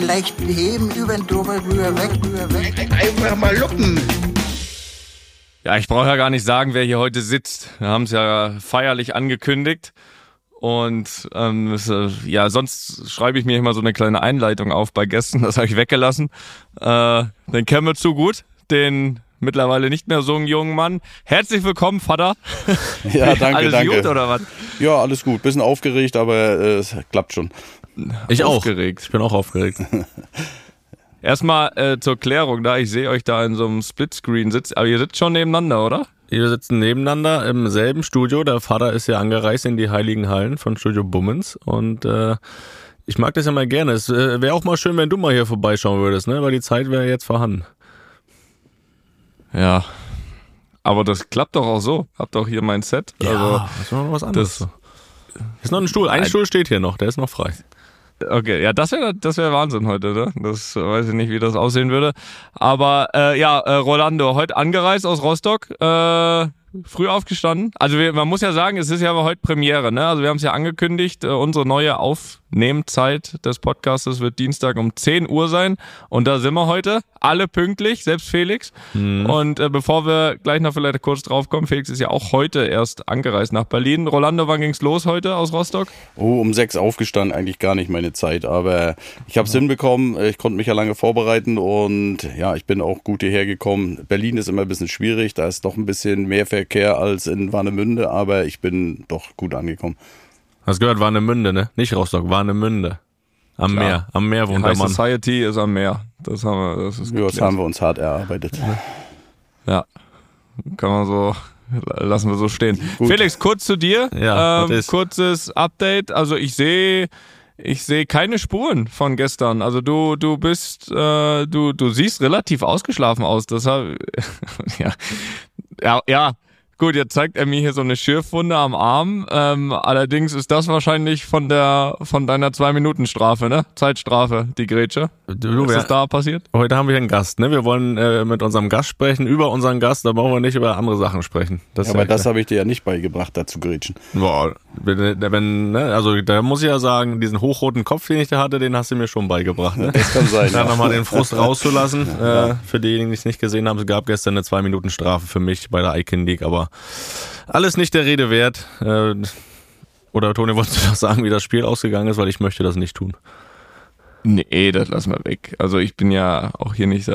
einen leichten Heben über den Doberbrüher weg. Einfach mal luppen. Ja, ich brauche ja gar nicht sagen, wer hier heute sitzt. Wir haben es ja feierlich angekündigt. Und sonst schreibe ich mir immer so eine kleine Einleitung auf bei Gästen. Das habe ich weggelassen. Den kennen wir zu gut. Den mittlerweile nicht mehr so einen jungen Mann. Herzlich willkommen, Vater. Ja, danke, alles danke. Gut, oder was? Ja, alles gut. Bisschen aufgeregt, aber es klappt schon. Ich aufgeregt. Ich bin auch aufgeregt. Erstmal zur Klärung, ich sehe euch da in so einem Splitscreen sitzen. Aber ihr sitzt schon nebeneinander, oder? Wir sitzen nebeneinander im selben Studio. Der Vater ist ja angereist in die Heiligen Hallen von Studio Bummens. Und ich mag das ja mal gerne. Es wäre auch mal schön, wenn du mal hier vorbeischauen würdest, ne? Weil die Zeit wäre jetzt vorhanden. Ja, aber das klappt doch auch so. Habt doch hier mein Set. Ja, also, das ist noch was anderes. Ist noch ein Stuhl. Ein Stuhl steht hier noch, der ist noch frei. Okay, ja, das wär Wahnsinn heute, ne? Das weiß ich nicht, wie das aussehen würde. Aber Rolando, heute angereist aus Rostock, früh aufgestanden. Also man muss ja sagen, es ist ja aber heute Premiere, ne? Also wir haben es ja angekündigt, unsere neue Aufnehmzeit des Podcastes wird Dienstag um 10 Uhr sein. Und da sind wir heute, alle pünktlich, selbst Felix. Und bevor wir gleich noch vielleicht kurz drauf kommen, Felix ist ja auch heute erst angereist nach Berlin. Rolando, wann ging's los heute aus Rostock? Oh, um 6 aufgestanden, eigentlich gar nicht meine Zeit, aber ich habe es hinbekommen, ich konnte mich ja lange vorbereiten und ja, ich bin auch gut hierher gekommen. Berlin ist immer ein bisschen schwierig, da ist doch ein bisschen mehr Verkehr als in Warnemünde, aber ich bin doch gut angekommen. Hast gehört, Warnemünde, ne? Nicht Rostock, Warnemünde. Am Meer wohnt der Mann. Society ist am Meer. Das haben wir uns hart erarbeitet. Ja, lassen wir so stehen. Gut. Felix, kurz zu dir. Ja, kurzes Update. Also ich sehe keine Spuren von gestern. Also du bist, du siehst relativ ausgeschlafen aus. Deshalb, ja. Gut, jetzt zeigt er mir hier so eine Schürfwunde am Arm. Allerdings ist das wahrscheinlich von deiner 2-Minuten-Strafe, ne? Zeitstrafe, die Grätsche. Was ist da passiert? Heute haben wir einen Gast, ne? Wir wollen mit unserem Gast sprechen, über unseren Gast, da brauchen wir nicht über andere Sachen sprechen. Aber das habe ich dir ja nicht beigebracht, da zu grätschen. Boah, also da muss ich ja sagen, diesen hochroten Kopf, den ich da hatte, den hast du mir schon beigebracht. Ne? Das kann sein. Dann nochmal den Frust rauszulassen. Für diejenigen, die es nicht gesehen haben, es gab gestern eine 2-Minuten-Strafe für mich bei der Icon League, aber alles nicht der Rede wert. Oder Toni, wolltest du noch sagen, wie das Spiel ausgegangen ist, weil ich möchte das nicht tun. Nee, das lassen wir weg. Also ich bin ja auch hier nicht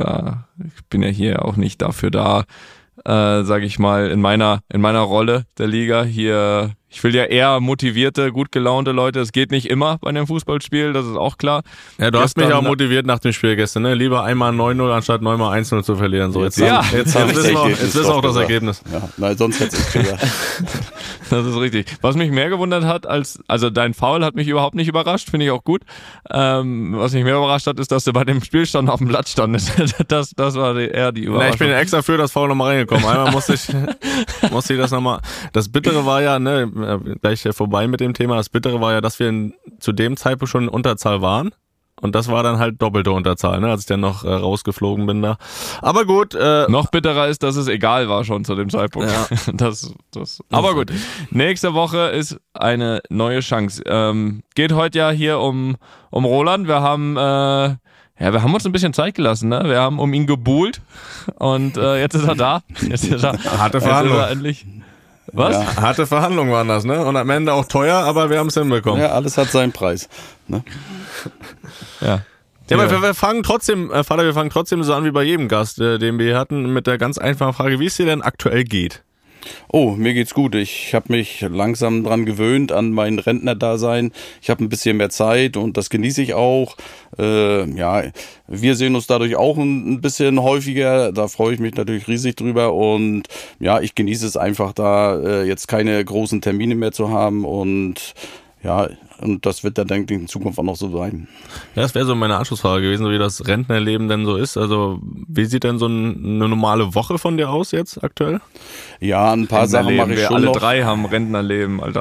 dafür da, sage ich mal, in meiner Rolle der Liga hier. Ich will ja eher motivierte, gut gelaunte Leute. Es geht nicht immer bei einem Fußballspiel, das ist auch klar. Ja, du hast mich auch motiviert nach dem Spiel gestern, ne? Lieber einmal 9-0 anstatt 9-mal 1-0 zu verlieren. So, jetzt ist auch das Ergebnis. Ja, nein, sonst hätte es gesagt. Das ist richtig. Was mich mehr gewundert hat, also dein Foul hat mich überhaupt nicht überrascht, finde ich auch gut. Was mich mehr überrascht hat, ist, dass du bei dem Spielstand auf dem Blatt standest. Das war eher die Überraschung. Na, ich bin extra für das Foul nochmal reingekommen. Einmal musste ich das nochmal. Das Bittere war ja, ne, gleich vorbei mit dem Thema. Das Bittere war ja, dass wir zu dem Zeitpunkt schon in Unterzahl waren. Und das war dann halt doppelte Unterzahl, ne, als ich dann noch rausgeflogen bin da. Aber gut. Noch bitterer ist, dass es egal war schon zu dem Zeitpunkt. Ja. Aber gut. Nächste Woche ist eine neue Chance. Geht heute ja hier um Roland. Wir haben uns ein bisschen Zeit gelassen, ne? Wir haben um ihn gebuhlt und jetzt ist er da. Harte Verhandlung. Endlich. Was? Ja. Harte Verhandlungen waren das, ne? Und am Ende auch teuer, aber wir haben es hinbekommen. Ja, alles hat seinen Preis. Ne? Ja. Ja, aber wir fangen trotzdem so an wie bei jedem Gast, den wir hatten, mit der ganz einfachen Frage, wie es dir denn aktuell geht. Oh, mir geht's gut. Ich habe mich langsam dran gewöhnt, an mein Rentnerdasein. Ich habe ein bisschen mehr Zeit und das genieße ich auch. Wir sehen uns dadurch auch ein bisschen häufiger. Da freue ich mich natürlich riesig drüber. Und ja, ich genieße es einfach, da jetzt keine großen Termine mehr zu haben. Und ja, und das wird dann, denke ich, in Zukunft auch noch so sein. Ja, das wäre so meine Anschlussfrage gewesen, so wie das Rentnerleben denn so ist. Also wie sieht denn so eine normale Woche von dir aus jetzt aktuell? Ja, ein paar Sachen mache ich schon alle noch. Drei haben Rentnerleben, Alter.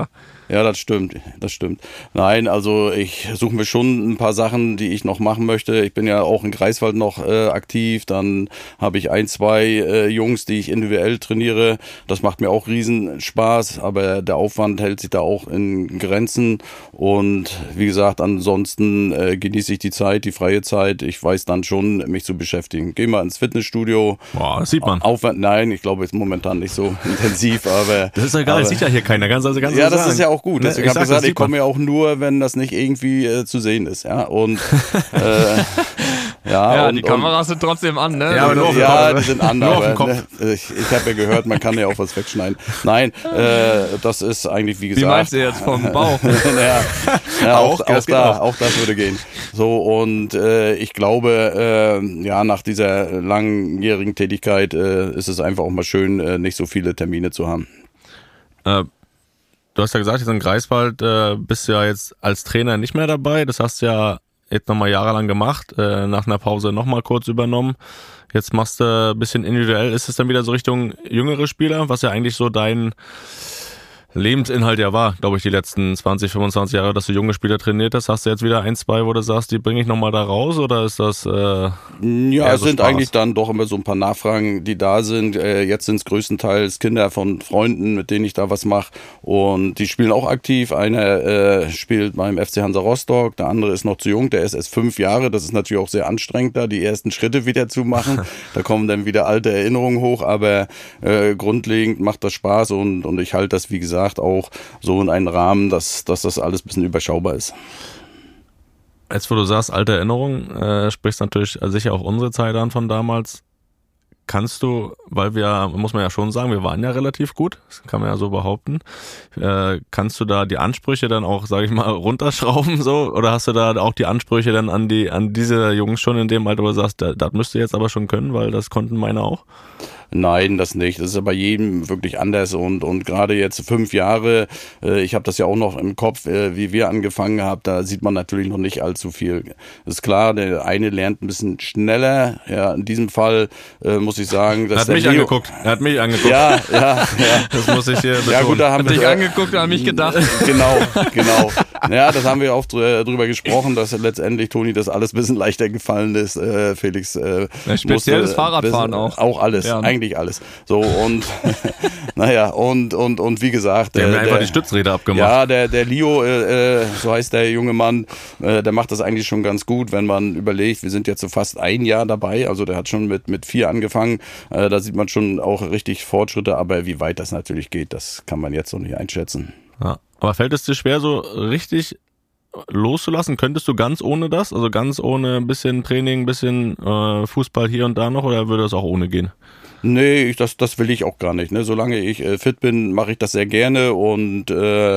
Ja, das stimmt. Nein, also ich suche mir schon ein paar Sachen, die ich noch machen möchte. Ich bin ja auch in Greifswald noch aktiv. Dann habe ich 1, 2 Jungs, die ich individuell trainiere. Das macht mir auch riesen Spaß, aber der Aufwand hält sich da auch in Grenzen. Und wie gesagt, ansonsten genieße ich die Zeit, die freie Zeit. Ich weiß dann schon, mich zu beschäftigen. Geh mal ins Fitnessstudio. Boah, das sieht man. Aufwand, nein, ich glaube, ist momentan nicht so intensiv, aber... Das ist ja egal, das sieht ja hier keiner. Ganz ja, das ist ja auch gut. Deswegen habe ich gesagt, ich komme ja auch nur, wenn das nicht irgendwie zu sehen ist. Ja, und ja, die Kameras sind trotzdem an, ne? Ja, aber nur auf den ja, Kopf. die sind an, Nur auf den aber Kopf. ne, ich habe ja gehört, man kann ja auch was wegschneiden. Nein, das ist eigentlich, wie gesagt... Wie meinst du jetzt, vom Bauch? ja, Auch das würde gehen. So, und ich glaube, ja, nach dieser langjährigen Tätigkeit ist es einfach auch mal schön, nicht so viele Termine zu haben. Du hast ja gesagt, jetzt in Greifswald bist du ja jetzt als Trainer nicht mehr dabei. Das hast du ja jetzt nochmal jahrelang gemacht, nach einer Pause nochmal kurz übernommen. Jetzt machst du ein bisschen individuell. Ist es dann wieder so Richtung jüngere Spieler, was ja eigentlich so dein Lebensinhalt ja war, glaube ich, die letzten 20, 25 Jahre, dass du junge Spieler trainiert hast. Hast du jetzt wieder 1, 2, wo du sagst, die bringe ich nochmal da raus, oder ist das ja, es so sind Spaß? eigentlich dann doch immer so ein paar Nachfragen, die da sind. Jetzt sind es größtenteils Kinder von Freunden, mit denen ich da was mache, und die spielen auch aktiv. Einer spielt beim FC Hansa Rostock, der andere ist noch zu jung, der ist erst 5 Jahre. Das ist natürlich auch sehr anstrengend, da die ersten Schritte wieder zu machen. Da kommen dann wieder alte Erinnerungen hoch, aber grundlegend macht das Spaß, und ich halte das, wie gesagt, auch so in einen Rahmen, dass das alles ein bisschen überschaubar ist. Jetzt, wo du sagst, alte Erinnerungen, sprichst natürlich sicher auch unsere Zeit an von damals. Kannst du, weil wir, muss man ja schon sagen, wir waren ja relativ gut, das kann man ja so behaupten, kannst du da die Ansprüche dann auch, sage ich mal, runterschrauben, so? Oder hast du da auch die Ansprüche dann an diese Jungs schon in dem Alter, wo du sagst, das müsst ihr jetzt aber schon können, weil das konnten meine auch? Nein, das nicht. Das ist ja bei jedem wirklich anders, und gerade jetzt 5 Jahre, ich habe das ja auch noch im Kopf, wie wir angefangen haben, da sieht man natürlich noch nicht allzu viel. Ist klar, der eine lernt ein bisschen schneller. Ja, in diesem Fall muss ich sagen, dass Er hat mich angeguckt. Ja. Das muss ich hier betonen. Ja gut, da haben Hat dich wir angeguckt und an mich gedacht. Genau. Ja, das haben wir auch drüber gesprochen, dass letztendlich Toni das alles ein bisschen leichter gefallen ist. Felix speziell das Fahrradfahren auch. Auch alles, ja. Eigentlich alles. So, und naja, und wie gesagt, Die haben mir einfach die Stützräder abgemacht. Ja, der Leo, so heißt der junge Mann, der macht das eigentlich schon ganz gut, wenn man überlegt, wir sind jetzt so fast 1 Jahr dabei, also der hat schon mit 4 angefangen, da sieht man schon auch richtig Fortschritte, aber wie weit das natürlich geht, das kann man jetzt noch nicht einschätzen. Ja. Aber fällt es dir schwer, so richtig loszulassen? Könntest du ganz ohne das? Also ganz ohne ein bisschen Training, ein bisschen Fußball hier und da noch, oder würde das auch ohne gehen? Nee, das will ich auch gar nicht. Ne? Solange ich fit bin, mache ich das sehr gerne, und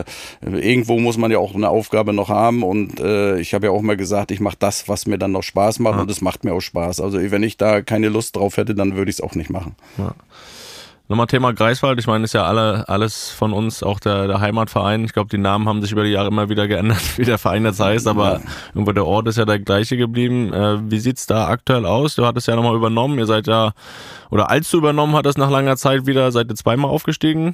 irgendwo muss man ja auch eine Aufgabe noch haben, und ich habe ja auch mal gesagt, ich mache das, was mir dann noch Spaß macht, und es macht mir auch Spaß. Also wenn ich da keine Lust drauf hätte, dann würde ich es auch nicht machen. Ja. Nochmal Thema Greifswald, ich meine, ist ja alles von uns, auch der Heimatverein. Ich glaube, die Namen haben sich über die Jahre immer wieder geändert, wie der Verein jetzt heißt, aber irgendwo der Ort ist ja der gleiche geblieben. Wie sieht's da aktuell aus? Du hattest ja nochmal übernommen, ihr seid ja, oder als du übernommen hattest nach langer Zeit wieder, seid ihr 2-mal aufgestiegen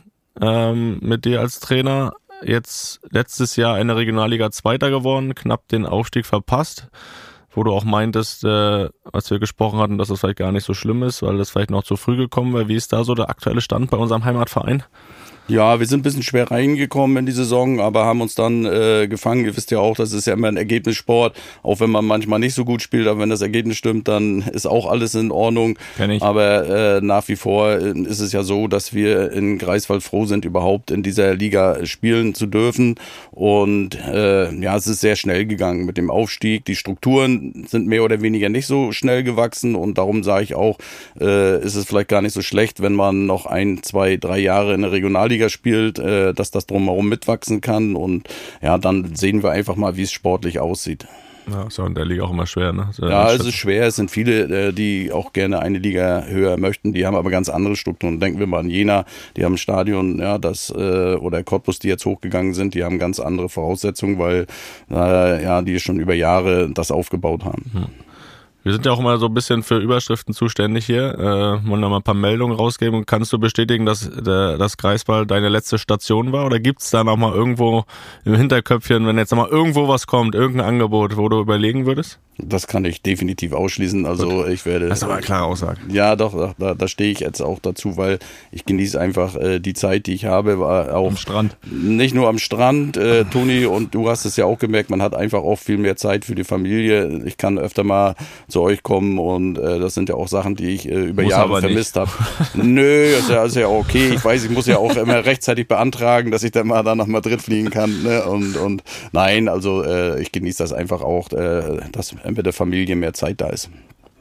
mit dir als Trainer. Jetzt letztes Jahr in der Regionalliga Zweiter geworden, knapp den Aufstieg verpasst. Wo du auch meintest, als wir gesprochen hatten, dass es vielleicht gar nicht so schlimm ist, weil das vielleicht noch zu früh gekommen wäre. Wie ist da so der aktuelle Stand bei unserem Heimatverein? Ja, wir sind ein bisschen schwer reingekommen in die Saison, aber haben uns dann gefangen. Ihr wisst ja auch, das ist ja immer ein Ergebnissport, auch wenn man manchmal nicht so gut spielt, aber wenn das Ergebnis stimmt, dann ist auch alles in Ordnung. Kenn ich. Aber nach wie vor ist es ja so, dass wir in Greifswald froh sind, überhaupt in dieser Liga spielen zu dürfen. Und ja, es ist sehr schnell gegangen mit dem Aufstieg. Die Strukturen sind mehr oder weniger nicht so schnell gewachsen, und darum sage ich auch, ist es vielleicht gar nicht so schlecht, wenn man noch 1, 2, 3 Jahre in der Regionalliga spielt, dass das drumherum mitwachsen kann, und ja, dann sehen wir einfach mal, wie es sportlich aussieht. Ja, ist ja in der Liga auch immer schwer, ne? Ja, es ist schwer, es sind viele, die auch gerne eine Liga höher möchten, die haben aber ganz andere Strukturen. Denken wir mal an Jena, die haben ein Stadion, ja, oder Cottbus, die jetzt hochgegangen sind, die haben ganz andere Voraussetzungen, weil ja, die schon über Jahre das aufgebaut haben. Wir sind ja auch immer so ein bisschen für Überschriften zuständig hier. Wollen noch mal ein paar Meldungen rausgeben. Kannst du bestätigen, dass das Greifswald deine letzte Station war? Oder gibt's da noch mal irgendwo im Hinterköpfchen, wenn jetzt noch mal irgendwo was kommt, irgendein Angebot, wo du überlegen würdest? Das kann ich definitiv ausschließen. Also ich werde. Das ist aber eine klare Aussage. Ja, doch, da stehe ich jetzt auch dazu, weil ich genieße einfach die Zeit, die ich habe, war auch Am Strand. Nicht nur am Strand, Toni, und du hast es ja auch gemerkt, man hat einfach auch viel mehr Zeit für die Familie. Ich kann öfter mal zu euch kommen und das sind ja auch Sachen, die ich über Muss Jahre vermisst habe. Nö, ist ja okay. Ich weiß, ich muss ja auch immer rechtzeitig beantragen, dass ich dann mal da nach Madrid fliegen kann. Ne? Und nein, also ich genieße das einfach auch, dass mit der Familie mehr Zeit da ist.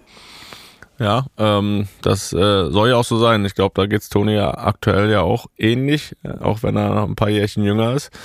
Ja, das soll ja auch so sein. Ich glaube, da geht's Toni ja aktuell ja auch ähnlich, auch wenn er noch ein paar Jährchen jünger ist.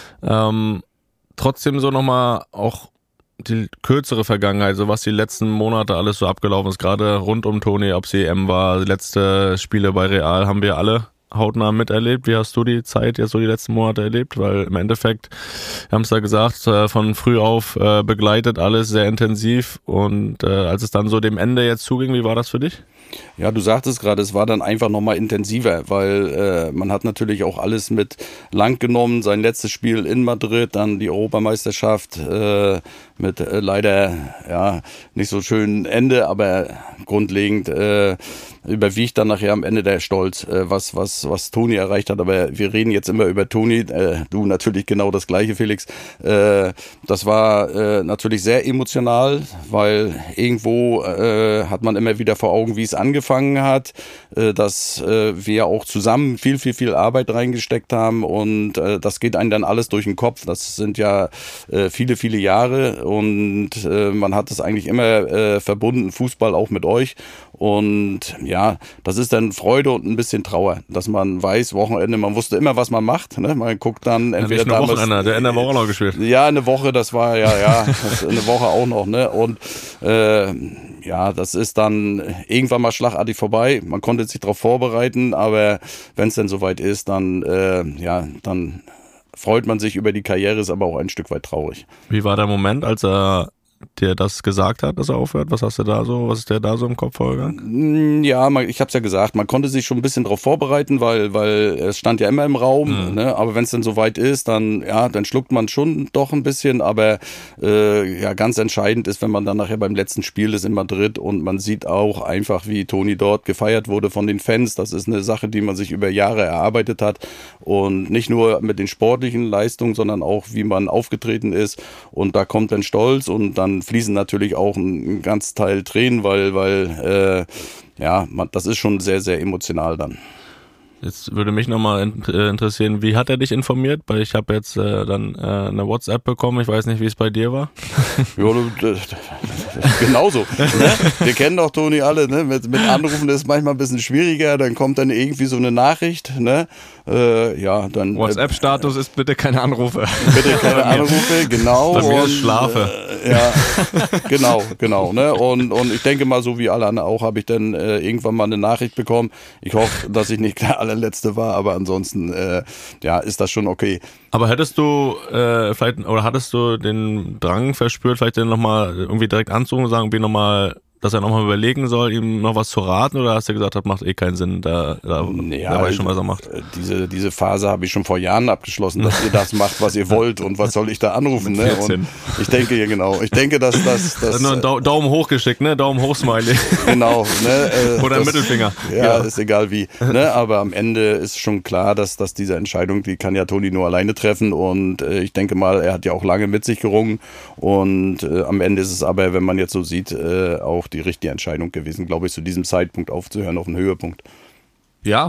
Trotzdem so nochmal auch die kürzere Vergangenheit, so was die letzten Monate alles so abgelaufen ist, gerade rund um Toni, ob sie EM war, die letzte Spiele bei Real haben wir alle hautnah miterlebt. Wie hast du die Zeit jetzt so die letzten Monate erlebt? Weil im Endeffekt, wir haben es ja gesagt, von früh auf begleitet, alles sehr intensiv, und als es dann so dem Ende jetzt zuging, wie war das für dich? Ja, du sagtest gerade, es war dann einfach nochmal intensiver, weil man hat natürlich auch alles mit lang genommen. Sein letztes Spiel in Madrid, dann die Europameisterschaft mit leider ja nicht so schönen Ende, aber grundlegend überwiegt dann nachher am Ende der Stolz, was Toni erreicht hat. Aber wir reden jetzt immer über Toni, du natürlich genau das Gleiche, Felix. Das war natürlich sehr emotional, weil irgendwo hat man immer wieder vor Augen, wie es angefangen hat, dass wir auch zusammen viel Arbeit reingesteckt haben, und das geht einem dann alles durch den Kopf. Das sind ja viele Jahre, und man hat es eigentlich immer verbunden, Fußball auch mit euch. Und ja, das ist dann Freude und ein bisschen Trauer, dass man weiß, Wochenende, man wusste immer, was man macht. Ne? Man guckt dann entweder ja, nicht Wochenende, der Ende war auch noch gespielt. Ja, eine Woche, das war ja eine Woche auch noch. Ne? Und ja, das ist dann irgendwann mal schlagartig vorbei. Man konnte sich darauf vorbereiten, aber wenn es dann soweit ist, dann dann freut man sich über die Karriere, ist aber auch ein Stück weit traurig. Wie war der Moment, als er dir das gesagt hat, dass er aufhört? Was ist dir da so im Kopf vorgegangen? Ja, ich hab's ja gesagt, man konnte sich schon ein bisschen darauf vorbereiten, weil es stand ja immer im Raum, ne? Aber wenn es dann soweit ist, dann schluckt man schon doch ein bisschen, aber ganz entscheidend ist, wenn man dann nachher beim letzten Spiel ist in Madrid und man sieht auch einfach, wie Toni dort gefeiert wurde von den Fans. Das ist eine Sache, die man sich über Jahre erarbeitet hat, und nicht nur mit den sportlichen Leistungen, sondern auch, wie man aufgetreten ist, und da kommt dann Stolz, und dann fließen natürlich auch ein ganz Teil Tränen, weil das ist schon sehr, sehr emotional dann. Jetzt würde mich nochmal interessieren, wie hat er dich informiert? Weil ich habe jetzt dann eine WhatsApp bekommen, ich weiß nicht, wie es bei dir war. Ja, genauso. Ne? Wir kennen doch Toni alle, ne? Mit Anrufen ist manchmal ein bisschen schwieriger, dann kommt dann irgendwie so eine Nachricht, ne? Dann WhatsApp-Status ist bitte keine Anrufe. Bitte keine Anrufe, genau. Bei mir ist Schlafe. Ja, genau. Ne? Und ich denke mal, so wie alle anderen auch, habe ich dann irgendwann mal eine Nachricht bekommen. Ich hoffe, dass ich nicht der allerletzte war, aber ansonsten ist das schon okay. Aber hattest du hattest du den Drang verspürt, vielleicht den nochmal irgendwie direkt anzurufen und sagen, dass er nochmal überlegen soll, ihm noch was zu raten, oder hast du gesagt, das macht eh keinen Sinn, da weiß ich schon, was er macht? Diese Phase habe ich schon vor Jahren abgeschlossen, dass ihr das macht, was ihr wollt, und was soll ich da anrufen? Ne? Und ich denke, dass das nur einen Daumen hoch geschickt, ne? Daumen hoch Smiley. Genau. Ne? Oder ein Mittelfinger. Ja, ist egal wie. Ne? Aber am Ende ist schon klar, dass diese Entscheidung, die kann ja Toni nur alleine treffen, und ich denke mal, er hat ja auch lange mit sich gerungen, und am Ende ist es aber, wenn man jetzt so sieht, auch die richtige Entscheidung gewesen, glaube ich, zu diesem Zeitpunkt aufzuhören, auf den Höhepunkt. Ja,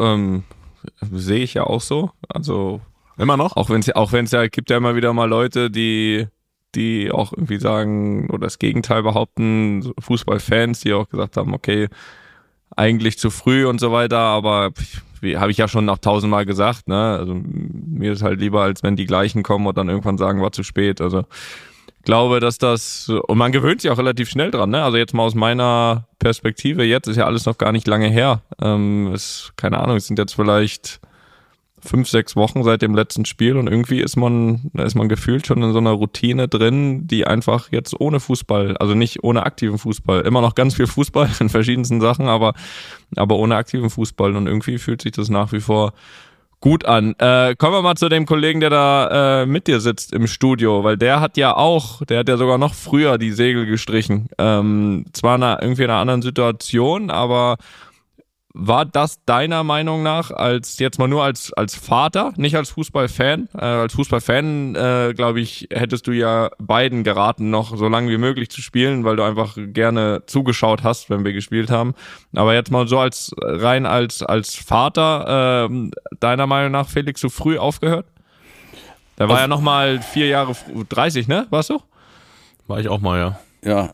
sehe ich ja auch so. Also immer noch? Auch wenn es ja gibt ja immer wieder mal Leute, die auch irgendwie sagen oder das Gegenteil behaupten, so Fußballfans, die auch gesagt haben, okay, eigentlich zu früh und so weiter, aber habe ich ja schon noch 1000-mal gesagt, ne? Also mir ist halt lieber, als wenn die gleichen kommen und dann irgendwann sagen, war zu spät. Also glaube, dass und man gewöhnt sich auch relativ schnell dran, ne? Also jetzt mal aus meiner Perspektive, jetzt ist ja alles noch gar nicht lange her. Keine Ahnung, es sind jetzt vielleicht 5-6 Wochen seit dem letzten Spiel und irgendwie ist man gefühlt schon in so einer Routine drin, die einfach jetzt ohne Fußball, also nicht ohne aktiven Fußball, immer noch ganz viel Fußball in verschiedensten Sachen, aber ohne aktiven Fußball und irgendwie fühlt sich das nach wie vor gut an. Kommen wir mal zu dem Kollegen, der da mit dir sitzt im Studio, weil der hat ja sogar noch früher die Segel gestrichen. Zwar irgendwie in einer anderen Situation, aber war das deiner Meinung nach als Vater, nicht als Fußballfan? Als Fußballfan, glaube ich, hättest du ja beiden geraten, noch so lange wie möglich zu spielen, weil du einfach gerne zugeschaut hast, wenn wir gespielt haben. Aber jetzt mal so als Vater, deiner Meinung nach, Felix, zu früh aufgehört? Der war ja nochmal 4 Jahre, 30, ne? Warst du? War ich auch mal, ja. Ja.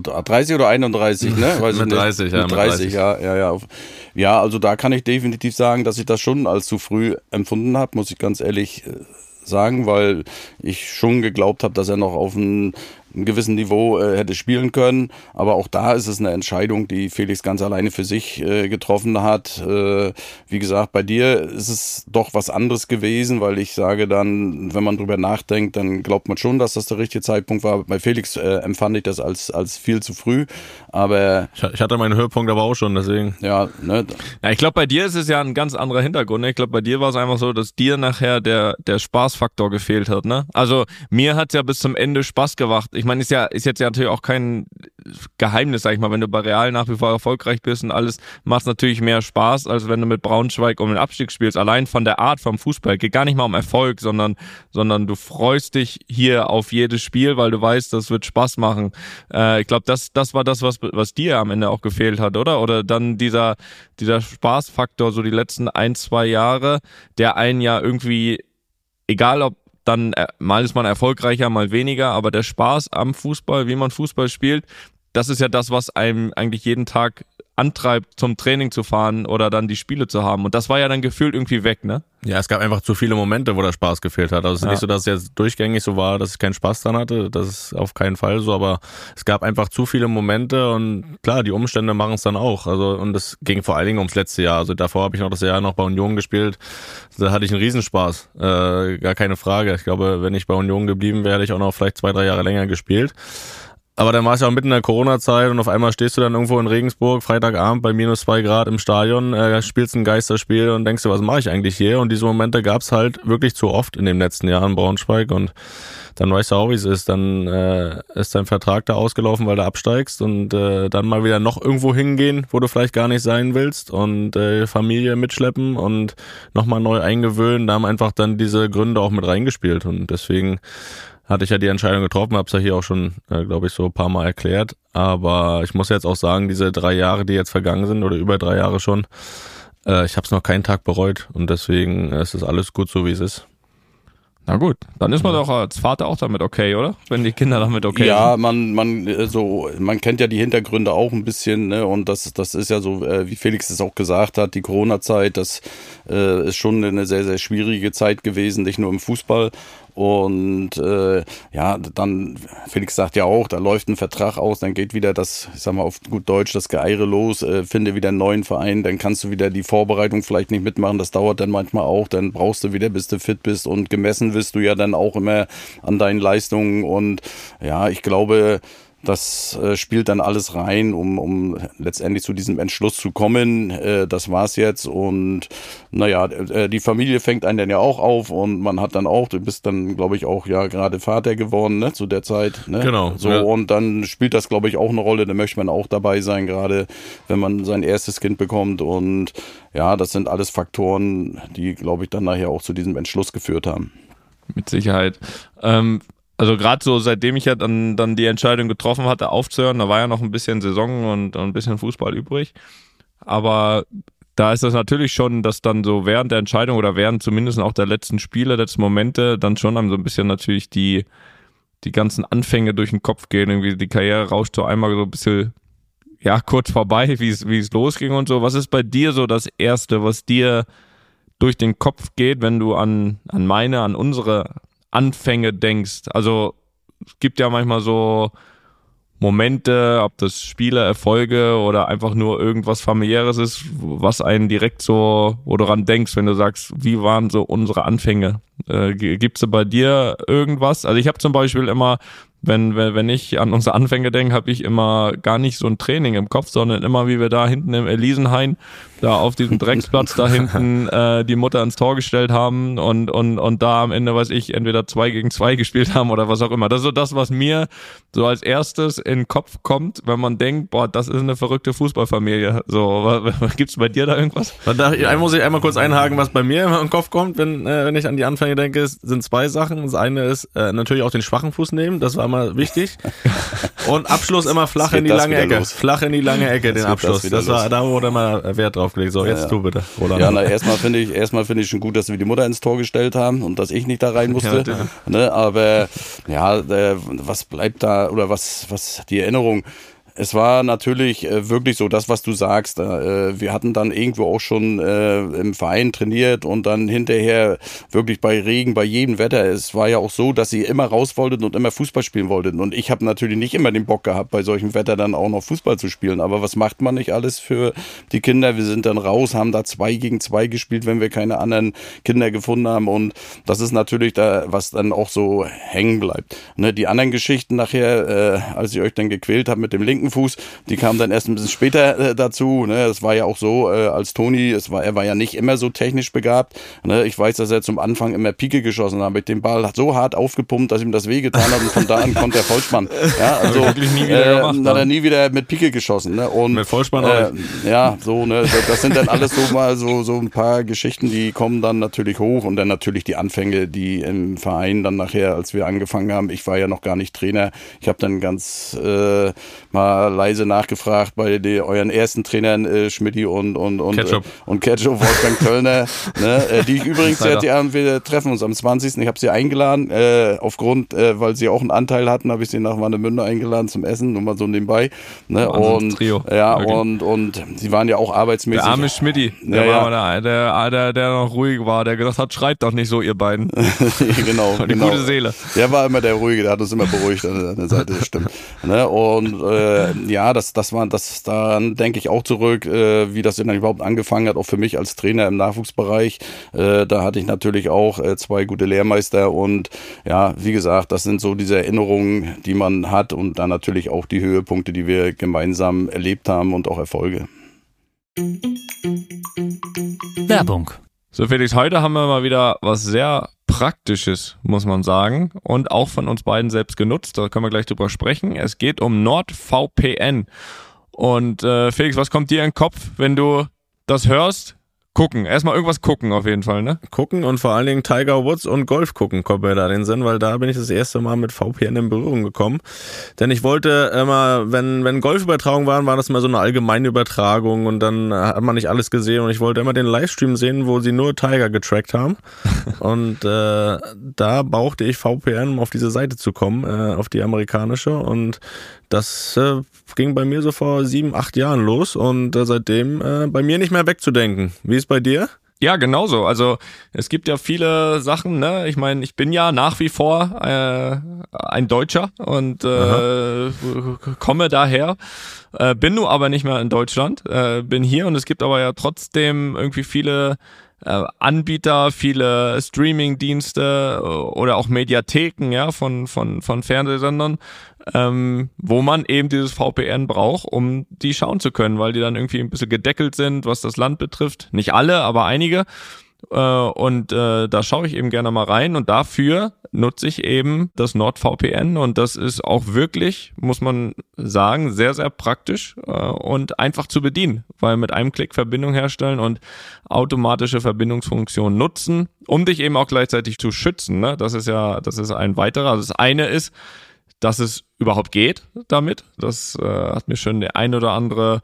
30 oder 31, ne? Weiß mit 30, ja. Mit 30, ja. Ja, also da kann ich definitiv sagen, dass ich das schon als zu früh empfunden habe, muss ich ganz ehrlich sagen, weil ich schon geglaubt habe, dass er noch auf einem gewissen Niveau hätte spielen können. Aber auch da ist es eine Entscheidung, die Felix ganz alleine für sich getroffen hat. Wie gesagt, bei dir ist es doch was anderes gewesen, weil ich sage dann, wenn man drüber nachdenkt, dann glaubt man schon, dass das der richtige Zeitpunkt war. Bei Felix empfand ich das als viel zu früh. Aber ich hatte meinen Höhepunkt aber auch schon, deswegen. Ja, ne? Ja, ich glaube, bei dir ist es ja ein ganz anderer Hintergrund. Ne? Ich glaube, bei dir war es einfach so, dass dir nachher der Spaßfaktor gefehlt hat. Ne? Also mir hat's ja bis zum Ende Spaß gemacht. Ich meine, ist jetzt ja natürlich auch kein Geheimnis, sag ich mal, wenn du bei Real nach wie vor erfolgreich bist und alles, macht's natürlich mehr Spaß, als wenn du mit Braunschweig um den Abstieg spielst. Allein von der Art vom Fußball. Geht gar nicht mal um Erfolg, sondern du freust dich hier auf jedes Spiel, weil du weißt, das wird Spaß machen. Ich glaube, das war das, was dir am Ende auch gefehlt hat, oder? Oder dann dieser Spaßfaktor, so die letzten 1-2 Jahre, der einen ja irgendwie, egal ob dann mal ist man erfolgreicher, mal weniger, aber der Spaß am Fußball, wie man Fußball spielt, das ist ja das, was einem eigentlich jeden Tag antreibt, zum Training zu fahren oder dann die Spiele zu haben. Und das war ja dann gefühlt irgendwie weg, ne? Ja, es gab einfach zu viele Momente, wo der Spaß gefehlt hat. Also es ist nicht so, dass es jetzt durchgängig so war, dass ich keinen Spaß dran hatte. Das ist auf keinen Fall so, aber es gab einfach zu viele Momente und klar, die Umstände machen es dann auch. Also und es ging vor allen Dingen ums letzte Jahr. Also davor habe ich noch das Jahr noch bei Union gespielt. Da hatte ich einen Riesenspaß. Gar keine Frage. Ich glaube, wenn ich bei Union geblieben wäre, hätte ich auch noch vielleicht 2-3 Jahre länger gespielt. Aber dann war es ja auch mitten in der Corona-Zeit und auf einmal stehst du dann irgendwo in Regensburg, Freitagabend bei -2 Grad im Stadion, spielst ein Geisterspiel und denkst dir, was mache ich eigentlich hier? Und diese Momente gab's halt wirklich zu oft in den letzten Jahren in Braunschweig und dann weißt du auch, wie es ist. Dann ist dein Vertrag da ausgelaufen, weil du absteigst und dann mal wieder noch irgendwo hingehen, wo du vielleicht gar nicht sein willst und Familie mitschleppen und nochmal neu eingewöhnen. Da haben einfach dann diese Gründe auch mit reingespielt und deswegen hatte ich ja die Entscheidung getroffen, habe es ja hier auch schon, glaube ich, so ein paar Mal erklärt. Aber ich muss jetzt auch sagen, diese 3 Jahre, die jetzt vergangen sind oder über 3 Jahre schon, ich habe es noch keinen Tag bereut und deswegen ist es alles gut so, wie es ist. Na gut, dann ist man doch als Vater auch damit okay, oder? Wenn die Kinder damit okay sind. Ja, man kennt ja die Hintergründe auch ein bisschen, ne? Und das ist ja so, wie Felix es auch gesagt hat, die Corona-Zeit, das ist schon eine sehr, sehr schwierige Zeit gewesen, nicht nur im Fußball. Und dann, Felix sagt ja auch, da läuft ein Vertrag aus, dann geht wieder das, ich sag mal auf gut Deutsch, das Geeire los, finde wieder einen neuen Verein, dann kannst du wieder die Vorbereitung vielleicht nicht mitmachen, das dauert dann manchmal auch, dann brauchst du wieder, bis du fit bist und gemessen wirst du ja dann auch immer an deinen Leistungen und ja, ich glaube, das spielt dann alles rein, um letztendlich zu diesem Entschluss zu kommen. Das war's jetzt und naja, die Familie fängt einen dann ja auch auf und man hat dann auch, du bist dann, glaube ich, auch ja gerade Vater geworden, ne, zu der Zeit. Ne? Genau. So ja. Und dann spielt das, glaube ich, auch eine Rolle. Da möchte man auch dabei sein, gerade wenn man sein erstes Kind bekommt und ja, das sind alles Faktoren, die, glaube ich, dann nachher auch zu diesem Entschluss geführt haben. Mit Sicherheit. Also gerade so, seitdem ich ja dann die Entscheidung getroffen hatte, aufzuhören, da war ja noch ein bisschen Saison und ein bisschen Fußball übrig. Aber da ist das natürlich schon, dass dann so während der Entscheidung oder während zumindest auch der letzten Spiele, letzten Momente, dann schon einem so ein bisschen natürlich die ganzen Anfänge durch den Kopf gehen. Irgendwie die Karriere rauscht so einmal so ein bisschen, ja, kurz vorbei, wie es losging und so. Was ist bei dir so das Erste, was dir durch den Kopf geht, wenn du an unsere Anfänge denkst? Also es gibt ja manchmal so Momente, ob das Spiele, Erfolge oder einfach nur irgendwas Familiäres ist, was einen direkt so, wo du dran denkst, wenn du sagst, wie waren so unsere Anfänge? Gibt's da bei dir irgendwas? Also ich habe zum Beispiel immer, wenn ich an unsere Anfänge denke, habe ich immer gar nicht so ein Training im Kopf, sondern immer, wie wir da hinten im Elisenhain, da auf diesem Drecksplatz da hinten die Mutter ins Tor gestellt haben und da am Ende, weiß ich, entweder 2 gegen 2 gespielt haben oder was auch immer. Das ist so das, was mir so als erstes in den Kopf kommt, wenn man denkt, boah, das ist eine verrückte Fußballfamilie. So, gibt's bei dir da irgendwas? Da muss ich einmal kurz einhaken, was bei mir immer in den Kopf kommt, wenn ich an die Anfänge denke, sind 2 Sachen. Das eine ist natürlich auch den schwachen Fuß nehmen, das war immer wichtig. Und Abschluss immer flach in die lange Ecke. Flach in die lange Ecke, den Abschluss. Das war, da wurde immer Wert drauf gelegt. So, jetzt du bitte, Roland. Ja, erstmal finde ich schon gut, dass wir die Mutter ins Tor gestellt haben und dass ich nicht da rein musste. Ja, ne, aber ja, was bleibt da oder was die Erinnerung? Es war natürlich wirklich so, das, was du sagst. Wir hatten dann irgendwo auch schon im Verein trainiert und dann hinterher wirklich bei Regen, bei jedem Wetter. Es war ja auch so, dass sie immer raus wollten und immer Fußball spielen wollten. Und ich habe natürlich nicht immer den Bock gehabt, bei solchem Wetter dann auch noch Fußball zu spielen. Aber was macht man nicht alles für die Kinder? Wir sind dann raus, haben da 2 gegen 2 gespielt, wenn wir keine anderen Kinder gefunden haben. Und das ist natürlich da, was dann auch so hängen bleibt. Ne, die anderen Geschichten nachher, als ich euch dann gequält habe mit dem linken Fuß, die kamen dann erst ein bisschen später dazu. Ne? Das war ja auch so, als Toni, er war ja nicht immer so technisch begabt. Ne? Ich weiß, dass er zum Anfang immer Pike geschossen hat, mit dem Ball so hart aufgepumpt, dass ihm das wehgetan hat und von da an konnte er Vollspann. Ja, also hat er nie wieder mit Pike geschossen. Ne? Und mit Vollspann auch nicht. Ja, so, ne, das sind dann alles so mal so ein paar Geschichten, die kommen dann natürlich hoch und dann natürlich die Anfänge, die im Verein dann nachher, als wir angefangen haben, ich war ja noch gar nicht Trainer, ich habe dann ganz mal leise nachgefragt bei euren ersten Trainern Schmidti und Ketchup, Wolfgang Töllner, ne, die ich übrigens wir treffen uns am 20. Ich habe sie eingeladen, aufgrund, weil sie auch einen Anteil hatten, habe ich sie nach Warnemünde eingeladen zum Essen, nur mal so nebenbei, ne, und Trio. Ja, und sie waren ja auch arbeitsmäßig. Der arme Schmidti, der noch ruhig war, der gesagt hat, schreit doch nicht so, ihr beiden. Genau. Die gute Seele. Der war immer der Ruhige, der hat uns immer beruhigt an der Seite, das stimmt. Ne, und ja, daran denke ich auch zurück, wie das denn dann überhaupt angefangen hat, auch für mich als Trainer im Nachwuchsbereich. Da hatte ich natürlich auch 2 gute Lehrmeister und ja, wie gesagt, das sind so diese Erinnerungen, die man hat und dann natürlich auch die Höhepunkte, die wir gemeinsam erlebt haben und auch Erfolge. Werbung. So, Felix, heute haben wir mal wieder was sehr Praktisches, muss man sagen, und auch von uns beiden selbst genutzt. Da können wir gleich drüber sprechen. Es geht um NordVPN. Und Felix, was kommt dir in den Kopf, wenn du das hörst? Gucken. Erstmal irgendwas gucken auf jeden Fall, ne? Gucken und vor allen Dingen Tiger Woods und Golf gucken kommt mir da in den Sinn, weil da bin ich das erste Mal mit VPN in Berührung gekommen. Denn ich wollte immer, wenn Golfübertragungen waren, war das immer so eine allgemeine Übertragung und dann hat man nicht alles gesehen und ich wollte immer den Livestream sehen, wo sie nur Tiger getrackt haben. Und da brauchte ich VPN, um auf diese Seite zu kommen, auf die amerikanische, und das ging bei mir so vor 7, 8 Jahren los und seitdem bei mir nicht mehr wegzudenken. Wie ist bei dir? Ja, genauso. Also es gibt ja viele Sachen, ne? Ich meine, ich bin ja nach wie vor ein Deutscher und komme daher, bin nur aber nicht mehr in Deutschland, bin hier, und es gibt aber ja trotzdem irgendwie viele Anbieter, viele Streaming-Dienste oder auch Mediatheken, ja, von Fernsehsendern, wo man eben dieses VPN braucht, um die schauen zu können, weil die dann irgendwie ein bisschen gedeckelt sind, was das Land betrifft. Nicht alle, aber einige. Und da schaue ich eben gerne mal rein, und dafür nutze ich eben das NordVPN, und das ist auch wirklich, muss man sagen, sehr, sehr praktisch und einfach zu bedienen, weil mit einem Klick Verbindung herstellen und automatische Verbindungsfunktion nutzen, um dich eben auch gleichzeitig zu schützen, ne? Das ist ein weiterer. Also das eine ist, dass es überhaupt geht damit. Das hat mir schon der ein oder andere,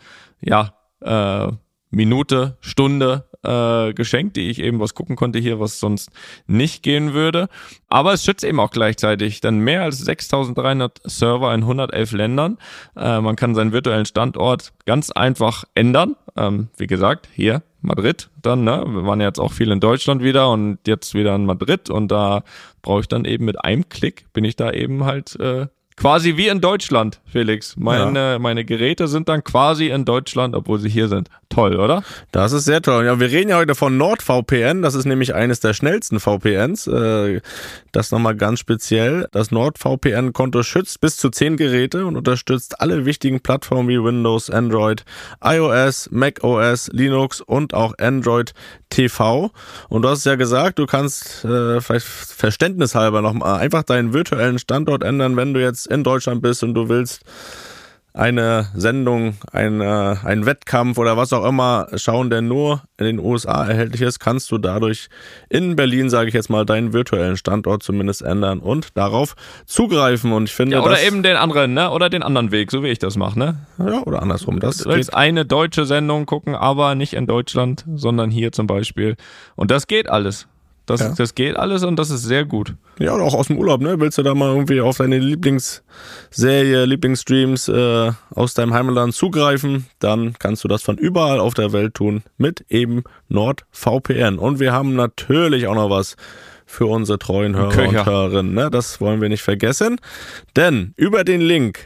Minute, Stunde geschenkt, die ich eben was gucken konnte hier, was sonst nicht gehen würde. Aber es schützt eben auch gleichzeitig dann mehr als 6.300 Server in 111 Ländern. Man kann seinen virtuellen Standort ganz einfach ändern. Wie gesagt, hier Madrid dann, ne? Wir waren ja jetzt auch viel in Deutschland wieder und jetzt wieder in Madrid, und da brauche ich dann eben mit einem Klick, bin ich da eben halt Quasi wie in Deutschland, Felix. Meine Geräte sind dann quasi in Deutschland, obwohl sie hier sind. Toll, oder? Das ist sehr toll. Ja, wir reden ja heute von NordVPN. Das ist nämlich eines der schnellsten VPNs. Das nochmal ganz speziell. Das NordVPN-Konto schützt bis zu 10 Geräte und unterstützt alle wichtigen Plattformen wie Windows, Android, iOS, macOS, Linux und auch Android TV. Und du hast ja gesagt, du kannst vielleicht verständnishalber nochmal einfach deinen virtuellen Standort ändern, wenn du jetzt in Deutschland bist und du willst eine Sendung, einen Wettkampf oder was auch immer schauen, der nur in den USA erhältlich ist, kannst du dadurch in Berlin, sage ich jetzt mal, deinen virtuellen Standort zumindest ändern und darauf zugreifen. Und ich finde, oder eben den anderen, ne? Oder den anderen Weg, so wie ich das mache, ne? Ja, oder andersrum. Du willst eine deutsche Sendung gucken, aber nicht in Deutschland, sondern hier zum Beispiel. Und das geht alles. Das geht alles und das ist sehr gut. Ja, und auch aus dem Urlaub, ne? Willst du da mal irgendwie auf deine Lieblingsserie, Lieblingsstreams aus deinem Heimatland zugreifen, dann kannst du das von überall auf der Welt tun mit eben NordVPN. Und wir haben natürlich auch noch was für unsere treuen Hörer und Hörerinnen, ne? Das wollen wir nicht vergessen. Denn über den Link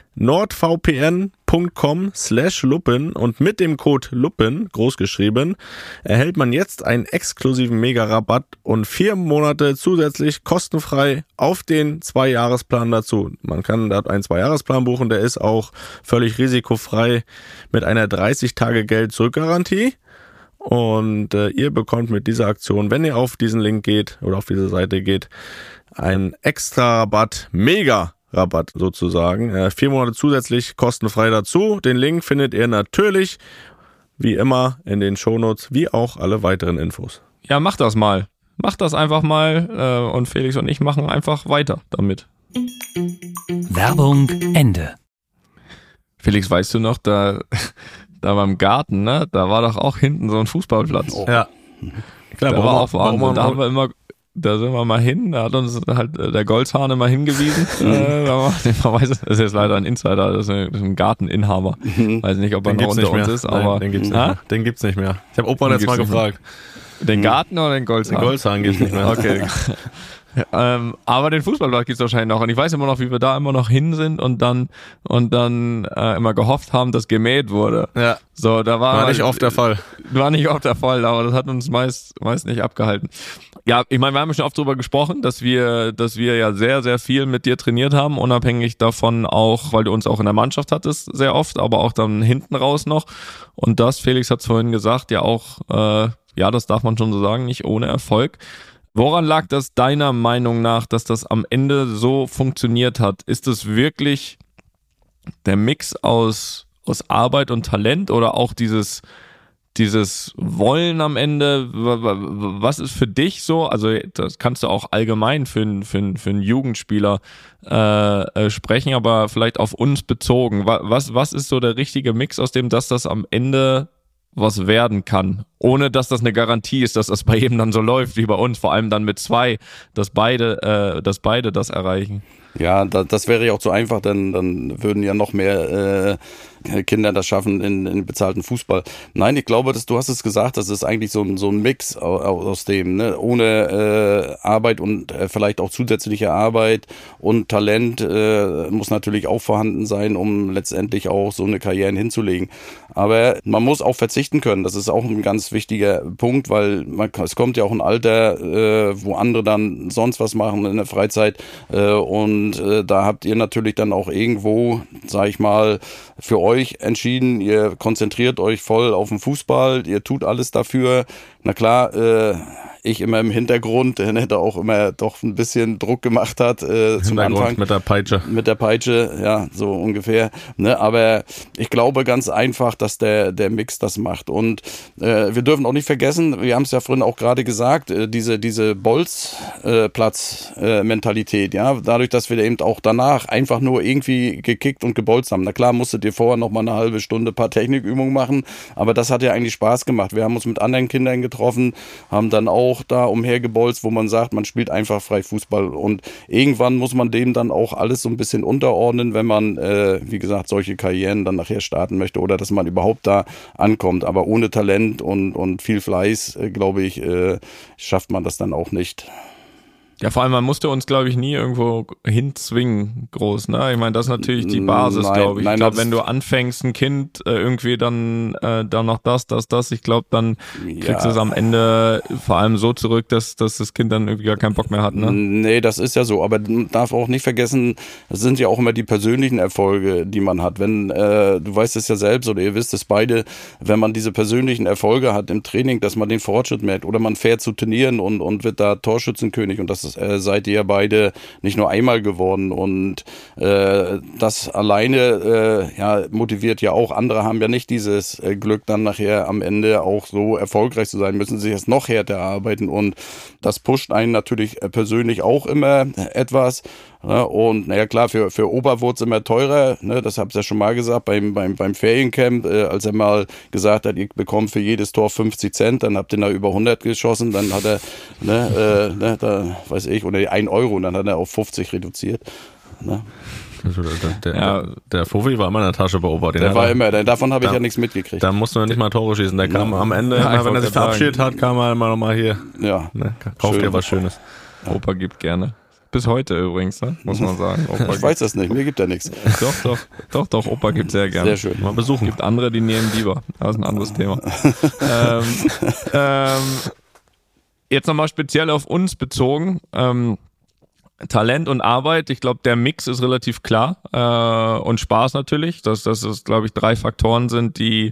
nordvpn.com/Lupin und mit dem Code Lupin, großgeschrieben, erhält man jetzt einen exklusiven Mega-Rabatt und 4 Monate zusätzlich kostenfrei auf den 2-Jahresplan dazu. Man kann dort einen 2-Jahresplan buchen, der ist auch völlig risikofrei mit einer 30-Tage-Geld-Zurück-Garantie. Und ihr bekommt mit dieser Aktion, wenn ihr auf diesen Link geht oder auf diese Seite geht, einen extra Rabatt, Mega-Rabatt sozusagen. 4 Monate zusätzlich kostenfrei dazu. Den Link findet ihr natürlich wie immer in den Shownotes, wie auch alle weiteren Infos. Ja, mach das mal. Mach das einfach mal und Felix und ich machen einfach weiter damit. Werbung Ende. Felix, weißt du noch, da beim Garten, ne, da war doch auch hinten so ein Fußballplatz. Oh. Ja. Klar, da war auch Wahnsinn. Da haben wir immer, da sind wir mal hin, da hat uns halt der Golzhahn immer hingewiesen. Das ist jetzt leider ein Insider, das ist ein Garteninhaber. Weiß nicht, ob er noch unter uns ist, aber den gibt's nicht mehr. Den gibt's nicht mehr. Ich habe Opa jetzt mal gefragt. Den Garten oder den Golzhahn? Den Golzhahn gibt's nicht mehr. Okay. Aber den Fußballplatz gibt's wahrscheinlich noch und ich weiß immer noch, wie wir da immer noch hin sind und dann immer gehofft haben, dass gemäht wurde. Ja. So, da war nicht oft der Fall. War nicht oft der Fall, aber das hat uns meist nicht abgehalten. Ja, ich meine, wir haben schon oft darüber gesprochen, dass wir ja sehr, sehr viel mit dir trainiert haben, unabhängig davon auch, weil du uns auch in der Mannschaft hattest, sehr oft, aber auch dann hinten raus noch. Und das, Felix hat es vorhin gesagt, ja auch, das darf man schon so sagen, nicht ohne Erfolg. Woran lag das deiner Meinung nach, dass das am Ende so funktioniert hat? Ist es wirklich der Mix aus Arbeit und Talent oder auch dieses Wollen am Ende? Was ist für dich so? Also das kannst du auch allgemein für einen Jugendspieler sprechen, aber vielleicht auf uns bezogen. Was ist so der richtige Mix aus dem, dass das am Ende was werden kann, ohne dass das eine Garantie ist, dass das bei jedem dann so läuft wie bei uns, vor allem dann mit 2, dass beide das erreichen. Ja, das wäre ja auch zu einfach, denn dann würden ja noch mehr Kinder das schaffen in bezahlten Fußball. Nein, ich glaube, du hast es gesagt, das ist eigentlich so ein Mix aus dem, ne? Ohne Arbeit und vielleicht auch zusätzliche Arbeit und Talent muss natürlich auch vorhanden sein, um letztendlich auch so eine Karriere hinzulegen. Aber man muss auch verzichten können, das ist auch ein ganz wichtiger Punkt, weil es kommt ja auch ein Alter, wo andere dann sonst was machen in der Freizeit und da habt ihr natürlich dann auch irgendwo, sag ich mal, für euch entschieden, ihr konzentriert euch voll auf den Fußball, ihr tut alles dafür. Na klar, ich immer im Hintergrund, der hätte auch immer doch ein bisschen Druck gemacht hat zum Anfang. Mit der Peitsche. Mit der Peitsche, ja, so ungefähr. Ne? Aber ich glaube ganz einfach, dass der Mix das macht. Und wir dürfen auch nicht vergessen, wir haben es ja vorhin auch gerade gesagt, diese Bolzplatz-Mentalität, ja, dadurch, dass wir eben auch danach einfach nur irgendwie gekickt und gebolzt haben. Na klar, musstet ihr vorher noch mal eine halbe Stunde ein paar Technikübungen machen, aber das hat ja eigentlich Spaß gemacht. Wir haben uns mit anderen Kindern getroffen, haben dann auch da umhergebolzt, wo man sagt, man spielt einfach frei Fußball und irgendwann muss man dem dann auch alles so ein bisschen unterordnen, wenn man, wie gesagt, solche Karrieren dann nachher starten möchte oder dass man überhaupt da ankommt, aber ohne Talent und viel Fleiß, glaube ich, schafft man das dann auch nicht. Ja, vor allem, man musste uns, glaube ich, nie irgendwo hinzwingen, groß, ne? Ich meine, das ist natürlich die Basis, glaube ich. Ich glaube, wenn du anfängst, ein Kind irgendwie dann noch das, ich glaube, dann kriegst du es am Ende vor allem so zurück, dass das Kind dann irgendwie gar keinen Bock mehr hat, ne? Nee, das ist ja so, aber man darf auch nicht vergessen, das sind ja auch immer die persönlichen Erfolge, die man hat. Wenn, du weißt es ja selbst oder ihr wisst es beide, wenn man diese persönlichen Erfolge hat im Training, dass man den Fortschritt merkt oder man fährt zu trainieren und wird da Torschützenkönig und das seid ihr ja beide nicht nur einmal geworden und das alleine motiviert ja auch. Andere haben ja nicht dieses Glück, dann nachher am Ende auch so erfolgreich zu sein, müssen sich jetzt noch härter arbeiten und das pusht einen natürlich persönlich auch immer etwas. Und naja klar, für Opa wurde es immer teurer, ne, das hab's ja schon mal gesagt, beim Feriencamp, als er mal gesagt hat, ich bekomme für jedes Tor 50 Cent, dann habt ihr da über 100 geschossen, dann hat er, da weiß ich, oder 1 Euro, und dann hat er auf 50 reduziert. Ne? Der Fofi war immer in der Tasche bei Opa. Davon habe ich ja nichts mitgekriegt. Da musste man nicht mal Tore schießen, der kam am Ende, wenn er sich verabschiedet hat, kam er immer nochmal hier. Ja. Ne, kauft dir was Schönes. Opa gibt gerne. Bis heute übrigens, ne? Muss man sagen. Opa ich weiß das nicht, mir gibt er nichts. Doch, Opa gibt sehr gerne. Sehr schön. Mal besuchen. Gibt andere, die nehmen lieber. Das ist ein anderes Thema. Jetzt nochmal speziell auf uns bezogen. Talent und Arbeit, ich glaube, der Mix ist relativ klar. Und Spaß natürlich. Dass es, glaube ich, 3 Faktoren sind, die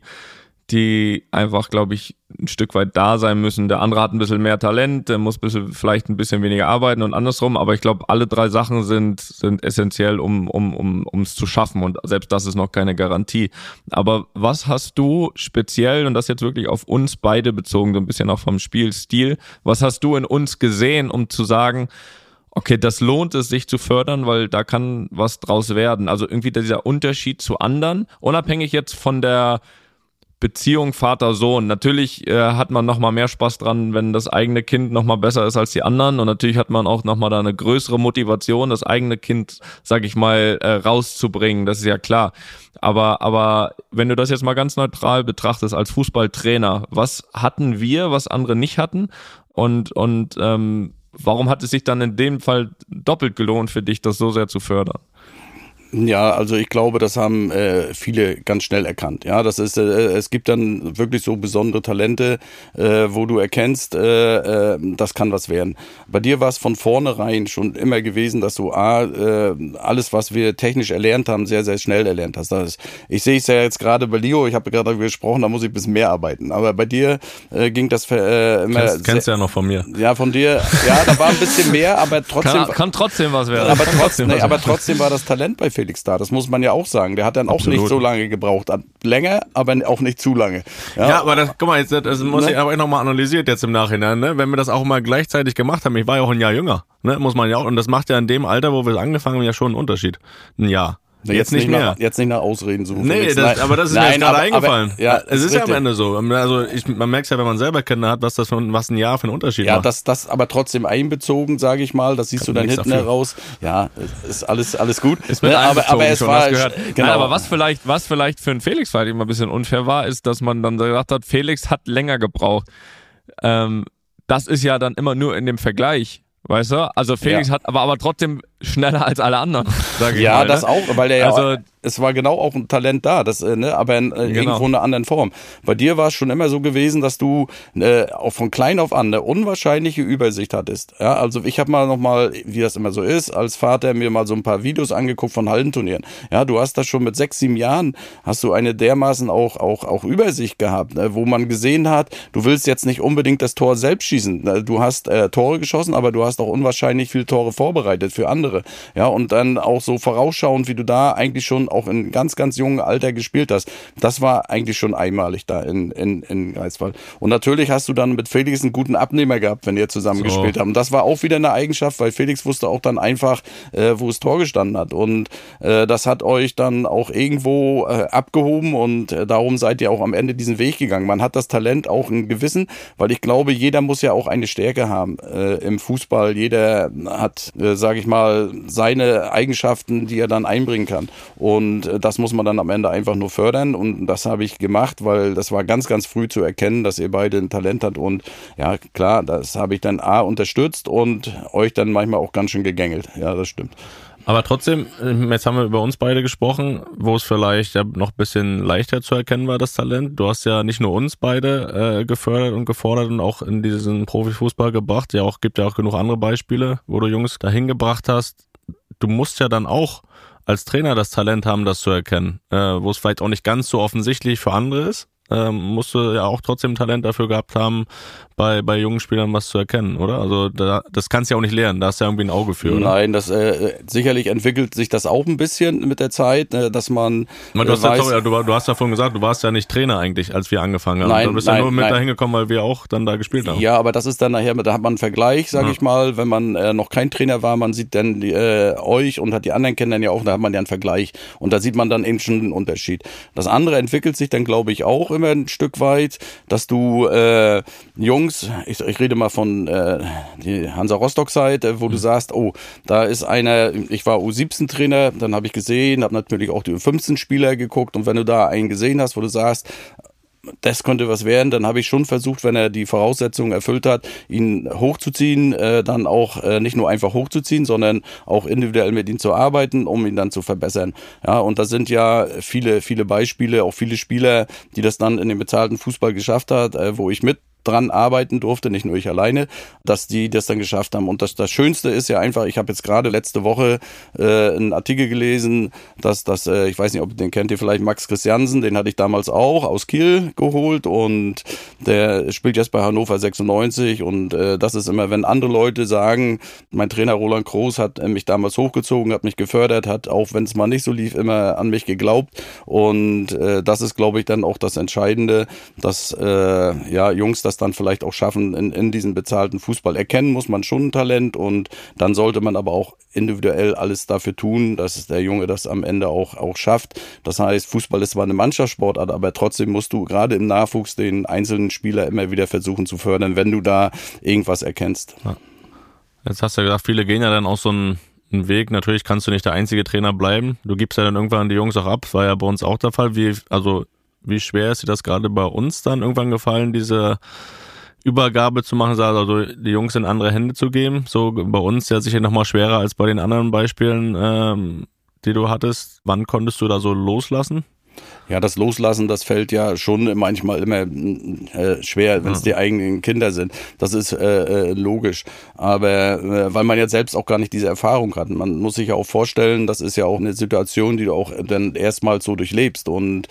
einfach, glaube ich, ein Stück weit da sein müssen. Der andere hat ein bisschen mehr Talent, der muss vielleicht ein bisschen weniger arbeiten und andersrum, aber ich glaube, alle 3 Sachen sind essentiell, um es zu schaffen und selbst das ist noch keine Garantie. Aber was hast du speziell, und das jetzt wirklich auf uns beide bezogen, so ein bisschen auch vom Spielstil, was hast du in uns gesehen, um zu sagen, okay, das lohnt es, sich zu fördern, weil da kann was draus werden. Also irgendwie dieser Unterschied zu anderen, unabhängig jetzt von der Beziehung Vater-Sohn. Natürlich hat man nochmal mehr Spaß dran, wenn das eigene Kind nochmal besser ist als die anderen und natürlich hat man auch nochmal da eine größere Motivation, das eigene Kind, sag ich mal, rauszubringen, das ist ja klar. Aber wenn du das jetzt mal ganz neutral betrachtest als Fußballtrainer, was hatten wir, was andere nicht hatten und warum hat es sich dann in dem Fall doppelt gelohnt für dich, das so sehr zu fördern? Ja, also ich glaube, das haben viele ganz schnell erkannt. Ja, das ist, es gibt dann wirklich so besondere Talente, wo du erkennst, das kann was werden. Bei dir war es von vornherein schon immer gewesen, dass du alles, was wir technisch erlernt haben, sehr, sehr schnell erlernt hast. Ich sehe es ja jetzt gerade bei Leo, ich habe gerade darüber gesprochen, da muss ich ein bisschen mehr arbeiten. Aber bei dir ging das immer... Kennst du ja noch von mir. Ja, von dir, ja, da war ein bisschen mehr, aber trotzdem... Kann trotzdem was werden. Aber trotzdem war das Talent bei Felix da, das muss man ja auch sagen. Der hat dann auch nicht so lange gebraucht. Länger, aber auch nicht zu lange. Ja, aber guck mal, das muss ich aber nochmal analysiert jetzt im Nachhinein, ne? Wenn wir das auch mal gleichzeitig gemacht haben, ich war ja auch ein Jahr jünger, ne? Muss man ja auch, und das macht ja in dem Alter, wo wir angefangen haben, ja schon einen Unterschied. Ein Jahr. Jetzt nicht mehr. Jetzt nicht nach Ausreden suchen. Nee, aber das ist mir jetzt gerade eingefallen. Ja, es ist ja am Ende so. Also man merkt ja, wenn man selber Kinder hat, was ein Jahr für einen Unterschied macht. Ja, das aber trotzdem einbezogen, sage ich mal. Das siehst du dann hinten heraus. Ja, ist alles gut. Ist mit aber es war gehört. Genau. Nein, aber was vielleicht für einen Felix vielleicht immer ein bisschen unfair war, ist, dass man dann gesagt hat, Felix hat länger gebraucht. Das ist ja dann immer nur in dem Vergleich. Weißt du? Also Felix hat aber trotzdem schneller als alle anderen, sag ich mal. Ja, das auch, weil der also, es war genau auch ein Talent da, aber irgendwo in einer anderen Form. Bei dir war es schon immer so gewesen, dass du auch von klein auf an eine unwahrscheinliche Übersicht hattest. Ja, also ich habe mal nochmal, wie das immer so ist, als Vater mir mal so ein paar Videos angeguckt von Hallenturnieren. Ja, du hast das schon mit 6, 7 Jahren, hast du eine dermaßen auch Übersicht gehabt, wo man gesehen hat, du willst jetzt nicht unbedingt das Tor selbst schießen. Du hast Tore geschossen, aber du hast auch unwahrscheinlich viele Tore vorbereitet für andere. Ja, und dann auch so vorausschauend, wie du da eigentlich schon auch in ganz, ganz jungen Alter gespielt hast. Das war eigentlich schon einmalig da in Greifswald. Und natürlich hast du dann mit Felix einen guten Abnehmer gehabt, wenn ihr zusammen gespielt habt. Und das war auch wieder eine Eigenschaft, weil Felix wusste auch dann einfach, wo das Tor gestanden hat. Und das hat euch dann auch irgendwo abgehoben und darum seid ihr auch am Ende diesen Weg gegangen. Man hat das Talent auch ein Gewissen, weil ich glaube, jeder muss ja auch eine Stärke haben im Fußball. Jeder hat, sage ich mal, seine Eigenschaften, die er dann einbringen kann. Und das muss man dann am Ende einfach nur fördern. Und das habe ich gemacht, weil das war ganz, ganz früh zu erkennen, dass ihr beide ein Talent habt. Und ja, klar, das habe ich dann unterstützt und euch dann manchmal auch ganz schön gegängelt. Ja, das stimmt. Aber trotzdem, jetzt haben wir über uns beide gesprochen, wo es vielleicht ja noch ein bisschen leichter zu erkennen war, das Talent. Du hast ja nicht nur uns beide gefördert und gefordert und auch in diesen Profifußball gebracht. Gibt ja auch genug andere Beispiele, wo du Jungs dahin gebracht hast. Du musst ja dann auch als Trainer das Talent haben, das zu erkennen, wo es vielleicht auch nicht ganz so offensichtlich für andere ist. Musst du ja auch trotzdem Talent dafür gehabt haben, bei jungen Spielern was zu erkennen, oder? Also das kannst du ja auch nicht lernen, da hast du ja irgendwie ein Auge für, oder? Nein, das sicherlich entwickelt sich das auch ein bisschen mit der Zeit, dass man du hast ja vorhin gesagt, du warst ja nicht Trainer eigentlich, als wir angefangen haben. Nein, du bist ja nur mit dahin gekommen, weil wir auch dann da gespielt haben. Ja, aber das ist dann nachher, da hat man einen Vergleich, sage ich mal, wenn man noch kein Trainer war, man sieht dann euch und hat die anderen kennen dann ja auch, da hat man ja einen Vergleich und da sieht man dann eben schon einen Unterschied. Das andere entwickelt sich dann, glaube ich, auch immer ein Stück weit, dass du Jungs, ich rede mal von die Hansa Rostock-Zeit, wo du sagst, oh, da ist einer, ich war U17-Trainer, dann habe ich gesehen, habe natürlich auch die U15-Spieler geguckt und wenn du da einen gesehen hast, wo du sagst, das könnte was werden, dann habe ich schon versucht, wenn er die Voraussetzungen erfüllt hat, ihn hochzuziehen, dann auch nicht nur einfach hochzuziehen, sondern auch individuell mit ihm zu arbeiten, um ihn dann zu verbessern. Ja, und da sind ja viele, viele Beispiele, auch viele Spieler, die das dann in den bezahlten Fußball geschafft hat, wo ich mit dran arbeiten durfte, nicht nur ich alleine, dass die das dann geschafft haben. Und das Schönste ist ja einfach, ich habe jetzt gerade letzte Woche einen Artikel gelesen, dass ich weiß nicht, ob ihr den kennt, ihr vielleicht Max Christiansen, den hatte ich damals auch aus Kiel geholt und der spielt jetzt bei Hannover 96 und das ist immer, wenn andere Leute sagen, mein Trainer Roland Kroos hat mich damals hochgezogen, hat mich gefördert, hat auch wenn es mal nicht so lief, immer an mich geglaubt und das ist, glaube ich, dann auch das Entscheidende, dass Jungs das dann vielleicht auch schaffen, in diesen bezahlten Fußball. Erkennen muss man schon ein Talent und dann sollte man aber auch individuell alles dafür tun, dass der Junge das am Ende auch schafft. Das heißt, Fußball ist zwar eine Mannschaftssportart, aber trotzdem musst du gerade im Nachwuchs den einzelnen Spieler immer wieder versuchen zu fördern, wenn du da irgendwas erkennst. Ja. Jetzt hast du ja gesagt, viele gehen ja dann auch so einen Weg. Natürlich kannst du nicht der einzige Trainer bleiben. Du gibst ja dann irgendwann die Jungs auch ab. Das war ja bei uns auch der Fall. Wie schwer ist dir das gerade bei uns dann irgendwann gefallen, diese Übergabe zu machen, also die Jungs in andere Hände zu geben? So bei uns ja sicher nochmal schwerer als bei den anderen Beispielen, die du hattest. Wann konntest du da so loslassen? Ja, das Loslassen, das fällt ja schon manchmal immer schwer, wenn es die eigenen Kinder sind. Das ist logisch. Aber weil man ja selbst auch gar nicht diese Erfahrung hat. Man muss sich ja auch vorstellen, das ist ja auch eine Situation, die du auch dann erstmals so durchlebst. Und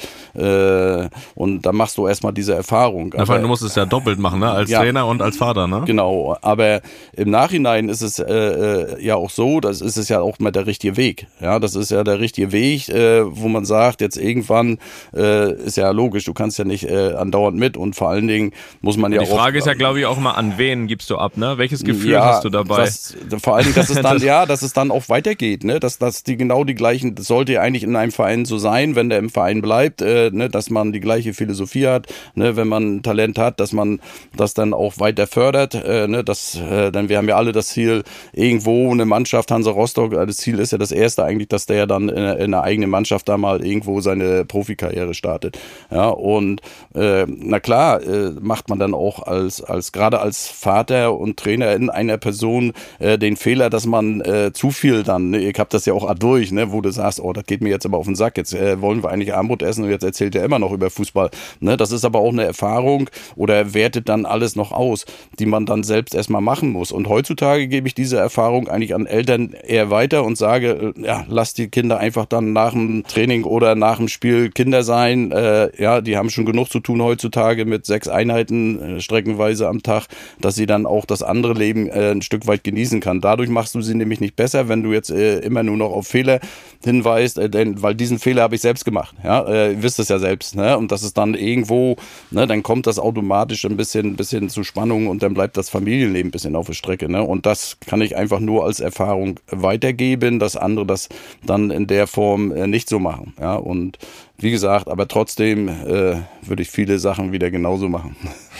da machst du erstmal diese Erfahrung. Aber du musst es ja doppelt machen, ne? Als Trainer und als Vater, ne? Genau. Aber im Nachhinein ist es ja auch so, das ist es ja auch mal der richtige Weg. Ja, das ist ja der richtige Weg, wo man sagt, jetzt irgendwann ist ja logisch, du kannst ja nicht andauernd mit und vor allen Dingen muss man ja auch... Die Frage ist ja, glaube ich, auch mal, an wen gibst du ab, ne? Welches Gefühl hast du dabei? Vor allen Dingen, dass es dann, dass es dann auch weitergeht, ne? Dass die genau die gleichen, das sollte ja eigentlich in einem Verein so sein, wenn der im Verein bleibt, ne? Dass man die gleiche Philosophie hat, ne? Wenn man ein Talent hat, dass man das dann auch weiter fördert, ne? Denn wir haben ja alle das Ziel, irgendwo eine Mannschaft, Hansa Rostock, das Ziel ist ja das erste eigentlich, dass der dann in einer eigenen Mannschaft da mal irgendwo seine Profikarriere startet. Ja, und na klar, macht man dann auch gerade als Vater und Trainer in einer Person den Fehler, dass man zu viel dann, ne, ich hab das ja auch durch, ne, wo du sagst, oh, das geht mir jetzt aber auf den Sack, jetzt wollen wir eigentlich Armbrot essen und jetzt erzählt er immer noch über Fußball. Ne, das ist aber auch eine Erfahrung oder wertet dann alles noch aus, die man dann selbst erstmal machen muss. Und heutzutage gebe ich diese Erfahrung eigentlich an Eltern eher weiter und sage, ja, lass die Kinder einfach dann nach dem Training oder nach dem Spiel Kinder sein, die haben schon genug zu tun heutzutage mit 6 Einheiten streckenweise am Tag, dass sie dann auch das andere Leben ein Stück weit genießen kann. Dadurch machst du sie nämlich nicht besser, wenn du jetzt immer nur noch auf Fehler hinweist, weil diesen Fehler habe ich selbst gemacht. Ja, ihr wisst es ja selbst, ne? Und das ist dann irgendwo, ne, dann kommt das automatisch ein bisschen zu Spannung und dann bleibt das Familienleben ein bisschen auf der Strecke, ne? Und das kann ich einfach nur als Erfahrung weitergeben, dass andere das dann in der Form nicht so machen. Ja, und wie gesagt, aber trotzdem würde ich viele Sachen wieder genauso machen.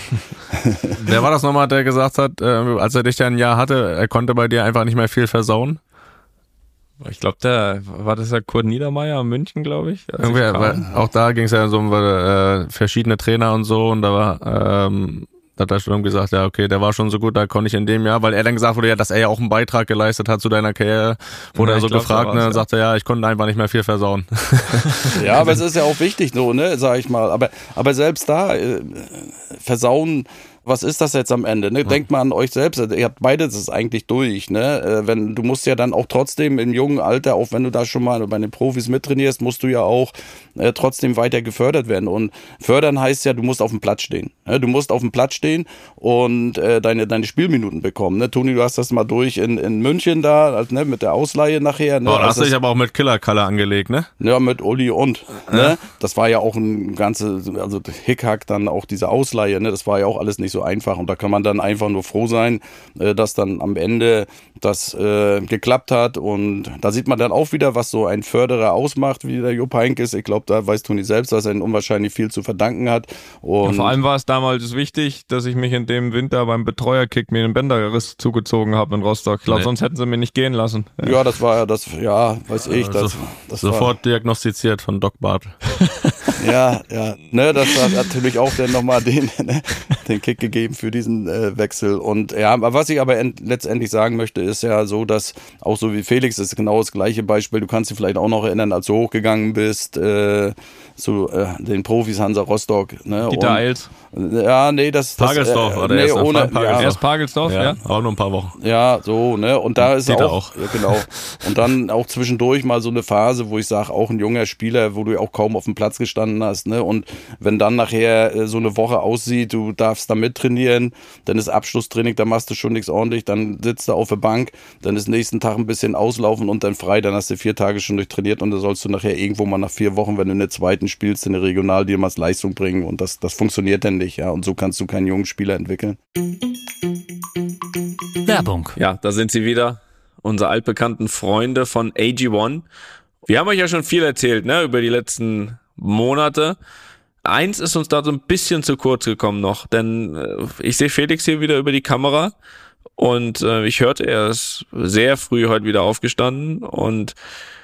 Wer war das nochmal, der gesagt hat, als er dich ja ein Jahr hatte, er konnte bei dir einfach nicht mehr viel versauen? Ich glaube, war das ja Kurt Niedermeyer in München, glaube ich. Auch da ging es ja so um verschiedene Trainer und so, und da war hat er schon gesagt, ja okay, der war schon so gut, da konnte ich in dem Jahr, weil er dann gesagt wurde, ja, dass er ja auch einen Beitrag geleistet hat zu deiner Karriere, wurde er so gefragt, ne, und sagte, ja, ich konnte einfach nicht mehr viel versauen. Ja, aber es ist ja auch wichtig so, ne, sag ich mal, aber selbst da, versauen, was ist das jetzt am Ende? Ne? Denkt mal an euch selbst, ihr habt beides eigentlich durch. Ne? Du musst ja dann auch trotzdem im jungen Alter, auch wenn du da schon mal bei den Profis mittrainierst, musst du ja auch trotzdem weiter gefördert werden. Und fördern heißt ja, du musst auf dem Platz stehen. Ne? Du musst auf dem Platz stehen und deine Spielminuten bekommen. Ne? Toni, du hast das mal durch in München da, ne? Mit der Ausleihe nachher. Ne? Boah, da hast du dich aber auch mit Killer-Kalle angelegt, ne? Ja, mit Uli und. Ne? Das war ja auch ein ganzes, also Hickhack dann auch diese Ausleihe. Ne? Das war ja auch alles nicht so einfach, und da kann man dann einfach nur froh sein, dass dann am Ende das geklappt hat, und da sieht man dann auch wieder, was so ein Förderer ausmacht, wie der Jupp Heynckes. Ich glaube, da weiß Toni selbst, dass er ihn unwahrscheinlich viel zu verdanken hat. Und ja, vor allem war es damals wichtig, dass ich mich in dem Winter beim Betreuerkick mir den Bänderriss zugezogen habe in Rostock. Ich glaube, sonst hätten sie mich nicht gehen lassen. Ja, das war ja das, ja, weiß ich. Das sofort diagnostiziert von Doc Barth. Ja, ne, das hat natürlich auch dann nochmal den Kick gegeben für diesen Wechsel. Und ja, was ich aber letztendlich sagen möchte, ist ja so, dass auch so wie Felix, das ist genau das gleiche Beispiel. Du kannst dich vielleicht auch noch erinnern, als du hochgegangen bist zu den Profis Hansa Rostock. Ne? Dieter Eils. Ja, nee, das Pagelsdorf oder nee, ohne, erst Pagelsdorf, ja. Auch nur ein paar Wochen. Ja, so, ne, und da ist Dieter auch. Ja, genau. Und dann auch zwischendurch mal so eine Phase, wo ich sage, auch ein junger Spieler, wo du auch kaum auf dem Platz gestanden hast, ne, und wenn dann nachher so eine Woche aussieht, du darfst da mittrainieren, dann ist Abschlusstraining, da machst du schon nichts ordentlich, dann sitzt du auf der Bank, dann ist nächsten Tag ein bisschen auslaufen und dann frei, dann hast du 4 Tage schon durchtrainiert, und dann sollst du nachher irgendwo mal nach 4 Wochen, wenn du in der zweiten spielst, in der Regional, dir mal Leistung bringen, und das funktioniert dann nicht, ja, und so kannst du keinen jungen Spieler entwickeln. Werbung. Ja, da sind sie wieder, unsere altbekannten Freunde von AG1. Wir haben euch ja schon viel erzählt, ne, über die letzten Monate. Eins ist uns da so ein bisschen zu kurz gekommen noch, denn ich sehe Felix hier wieder über die Kamera, und ich hörte, er ist sehr früh heute wieder aufgestanden, und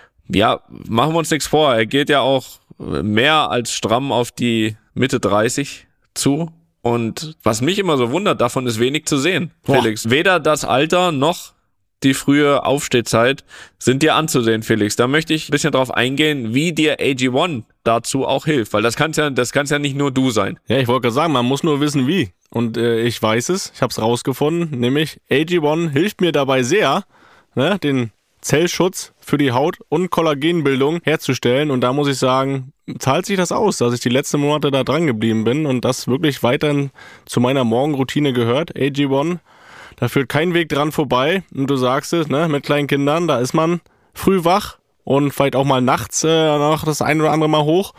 ja, machen wir uns nichts vor, er geht ja auch mehr als stramm auf die Mitte 30 zu, und was mich immer so wundert, davon ist wenig zu sehen, Felix. Weder das Alter noch die frühe Aufstehzeit sind dir anzusehen, Felix. Da möchte ich ein bisschen drauf eingehen, wie dir AG1 dazu auch hilft, weil das kann's ja nicht nur du sein. Ja, ich wollte gerade sagen, man muss nur wissen, wie. Und ich weiß es, ich habe es rausgefunden, nämlich AG1 hilft mir dabei sehr, ne, den Zellschutz für die Haut und Kollagenbildung herzustellen. Und da muss ich sagen, zahlt sich das aus, dass ich die letzten Monate da dran geblieben bin und das wirklich weiterhin zu meiner Morgenroutine gehört. AG1, da führt kein Weg dran vorbei. Und du sagst es, ne, mit kleinen Kindern, da ist man früh wach und vielleicht auch mal nachts noch das ein oder andere Mal hoch.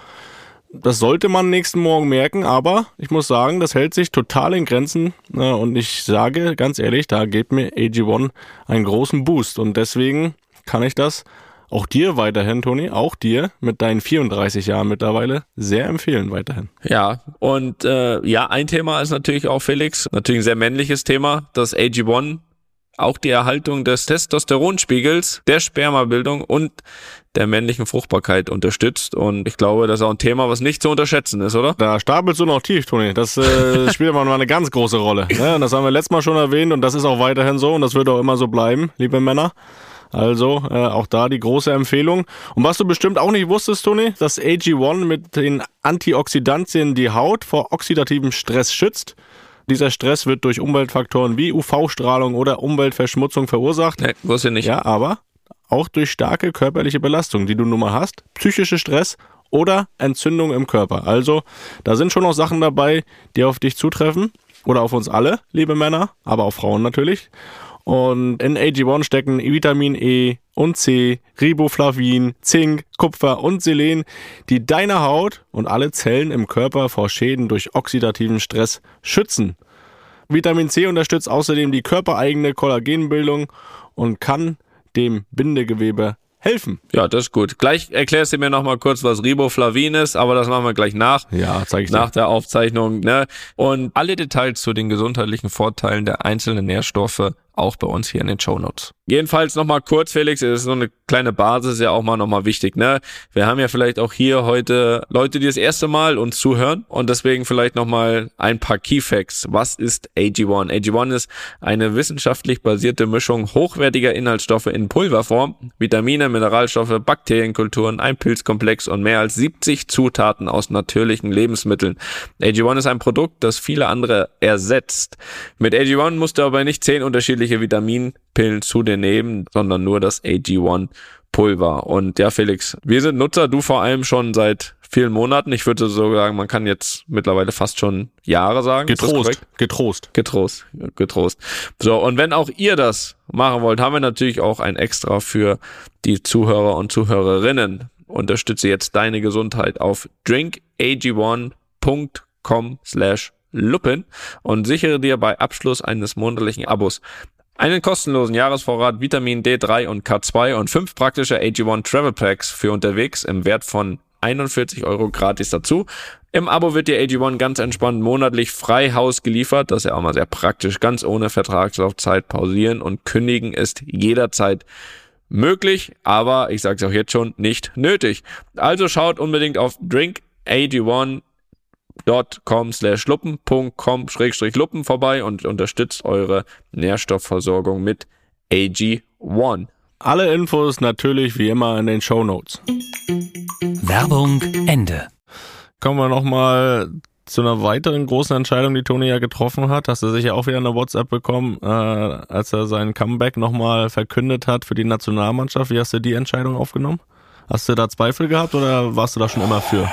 Das sollte man nächsten Morgen merken, aber ich muss sagen, das hält sich total in Grenzen. Und ich sage ganz ehrlich, da gibt mir AG1 einen großen Boost. Und deswegen kann ich das auch dir weiterhin, Toni, auch dir mit deinen 34 Jahren mittlerweile sehr empfehlen weiterhin. Ja, und ein Thema ist natürlich auch, Felix, natürlich ein sehr männliches Thema, dass AG1 auch die Erhaltung des Testosteronspiegels, der Spermabildung und der männlichen Fruchtbarkeit unterstützt. Und ich glaube, das ist auch ein Thema, was nicht zu unterschätzen ist, oder? Da stapelst du noch tief, Toni. Das spielt aber noch eine ganz große Rolle. Ne? Das haben wir letztes Mal schon erwähnt, und das ist auch weiterhin so, und das wird auch immer so bleiben, liebe Männer. Also auch da die große Empfehlung. Und was du bestimmt auch nicht wusstest, Toni, dass AG1 mit den Antioxidantien die Haut vor oxidativem Stress schützt. Dieser Stress wird durch Umweltfaktoren wie UV-Strahlung oder Umweltverschmutzung verursacht. Nee, wusste ich nicht. Ja, aber auch durch starke körperliche Belastung, die du nun mal hast, psychische Stress oder Entzündung im Körper. Also da sind schon noch Sachen dabei, die auf dich zutreffen oder auf uns alle, liebe Männer, aber auch Frauen natürlich. Und in AG1 stecken Vitamin E und C, Riboflavin, Zink, Kupfer und Selen, die deine Haut und alle Zellen im Körper vor Schäden durch oxidativen Stress schützen. Vitamin C unterstützt außerdem die körpereigene Kollagenbildung und kann dem Bindegewebe helfen. Ja, das ist gut. Gleich erklärst du mir nochmal kurz, was Riboflavin ist, aber das machen wir gleich nach. Ja, zeig ich dir. Nach der Aufzeichnung, ne? Und alle Details zu den gesundheitlichen Vorteilen der einzelnen Nährstoffe auch bei uns hier in den Shownotes. Jedenfalls nochmal kurz, Felix, das ist so eine kleine Basis, ja auch mal nochmal wichtig, ne? Wir haben ja vielleicht auch hier heute Leute, die das erste Mal uns zuhören und deswegen vielleicht nochmal ein paar Key Facts. Was ist AG1? AG1 ist eine wissenschaftlich basierte Mischung hochwertiger Inhaltsstoffe in Pulverform, Vitamine, Mineralstoffe, Bakterienkulturen, ein Pilzkomplex und mehr als 70 Zutaten aus natürlichen Lebensmitteln. AG1 ist ein Produkt, das viele andere ersetzt. Mit AG1 musst du aber nicht 10 unterschiedliche Vitaminpillen zu dir nehmen, sondern nur das AG1 Pulver. Und ja, Felix, wir sind Nutzer, du vor allem schon seit vielen Monaten. Ich würde so sagen, man kann jetzt mittlerweile fast schon Jahre sagen. Getrost. So, und wenn auch ihr das machen wollt, haben wir natürlich auch ein Extra für die Zuhörer und Zuhörerinnen. Unterstütze jetzt deine Gesundheit auf drinkag1.com/Luppen und sichere dir bei Abschluss eines monatlichen Abos einen kostenlosen Jahresvorrat Vitamin D3 und K2 und 5 praktische AG1 Travel Packs für unterwegs im Wert von 41 € gratis dazu. Im Abo wird dir AG1 ganz entspannt monatlich frei Haus geliefert. Das ist ja auch mal sehr praktisch. Ganz ohne Vertragslaufzeit. Pausieren und kündigen ist jederzeit möglich, aber ich sage es auch jetzt schon, nicht nötig. Also schaut unbedingt auf drinkag1.com/luppen.com/luppen vorbei und unterstützt eure Nährstoffversorgung mit AG1. Alle Infos natürlich wie immer in den Shownotes. Werbung Ende. Kommen wir nochmal zu einer weiteren großen Entscheidung, die Toni ja getroffen hat. Hast du sicher auch wieder eine WhatsApp bekommen, als er sein Comeback nochmal verkündet hat für die Nationalmannschaft. Wie hast du die Entscheidung aufgenommen? Hast du da Zweifel gehabt oder warst du da schon immer für?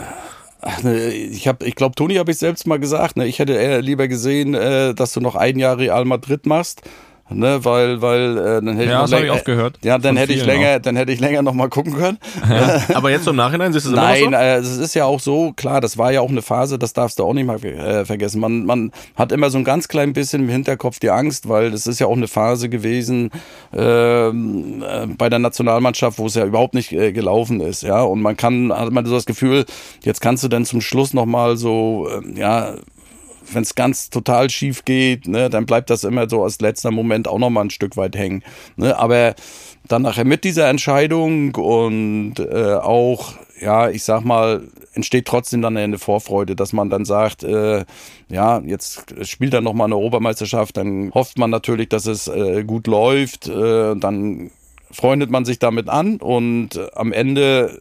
Ich glaube, Toni habe ich selbst mal gesagt, ne? Ich hätte eher lieber gesehen, dass du noch 1 Jahr Real Madrid machst. Ne, weil dann hätte ja, das habe ich auch gehört. Ja, dann hätte ich länger noch mal gucken können. Ja. Aber jetzt im Nachhinein siehst du es immer noch so? Nein, es ist ja auch so, klar, das war ja auch eine Phase, das darfst du auch nicht mal vergessen. Man hat immer so ein ganz klein bisschen im Hinterkopf die Angst, weil das ist ja auch eine Phase gewesen bei der Nationalmannschaft, wo es ja überhaupt nicht gelaufen ist, ja. Und hat man so das Gefühl, jetzt kannst du dann zum Schluss noch mal so, wenn es ganz total schief geht, ne, dann bleibt das immer so als letzter Moment auch noch mal ein Stück weit hängen. Ne, aber dann nachher mit dieser Entscheidung und auch, ja, ich sag mal, entsteht trotzdem dann eine Vorfreude, dass man dann sagt, jetzt spielt er noch mal eine Europameisterschaft, dann hofft man natürlich, dass es gut läuft, dann freundet man sich damit an und am Ende,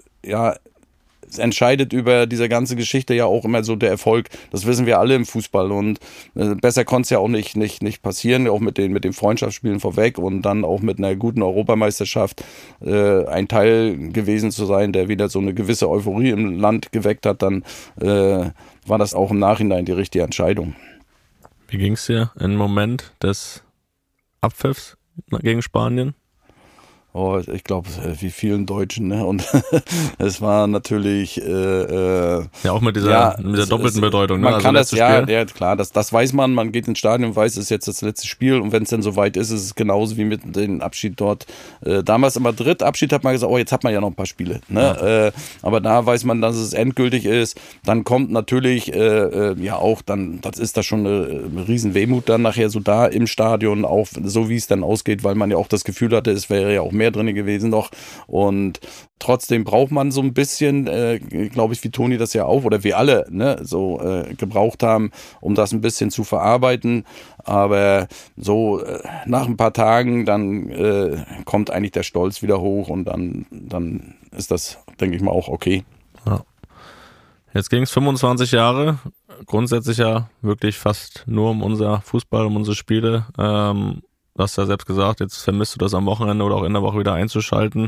entscheidet über diese ganze Geschichte ja auch immer so der Erfolg. Das wissen wir alle im Fußball und besser konnte es ja auch nicht passieren, auch mit den Freundschaftsspielen vorweg und dann auch mit einer guten Europameisterschaft ein Teil gewesen zu sein, der wieder so eine gewisse Euphorie im Land geweckt hat, dann war das auch im Nachhinein die richtige Entscheidung. Wie ging es dir im Moment des Abpfiffs gegen Spanien? Oh, ich glaube, wie vielen Deutschen, ne? Und es war natürlich auch mit dieser doppelten Bedeutung, ne? Man kann das, klar, das weiß man. Man geht ins Stadion und weiß, es ist jetzt das letzte Spiel und wenn es dann soweit ist, ist es genauso wie mit dem Abschied dort. Damals in Madrid, Abschied hat man gesagt, jetzt hat man ja noch ein paar Spiele, ne? Ja. Aber da weiß man, dass es endgültig ist. Dann kommt natürlich auch dann, das ist da schon eine riesen Wehmut dann nachher so da im Stadion, auch so wie es dann ausgeht, weil man ja auch das Gefühl hatte, es wäre ja auch mehr drin gewesen noch und trotzdem braucht man so ein bisschen, glaube ich, wie Toni das ja auch oder wir alle gebraucht haben, um das ein bisschen zu verarbeiten, aber so nach ein paar Tagen dann kommt eigentlich der Stolz wieder hoch und dann ist das, denke ich mal, auch okay. Ja. Jetzt ging es 25 Jahre, grundsätzlich ja wirklich fast nur um unser Fußball, um unsere Spiele. Du hast ja selbst gesagt, jetzt vermisst du das am Wochenende oder auch in der Woche wieder einzuschalten.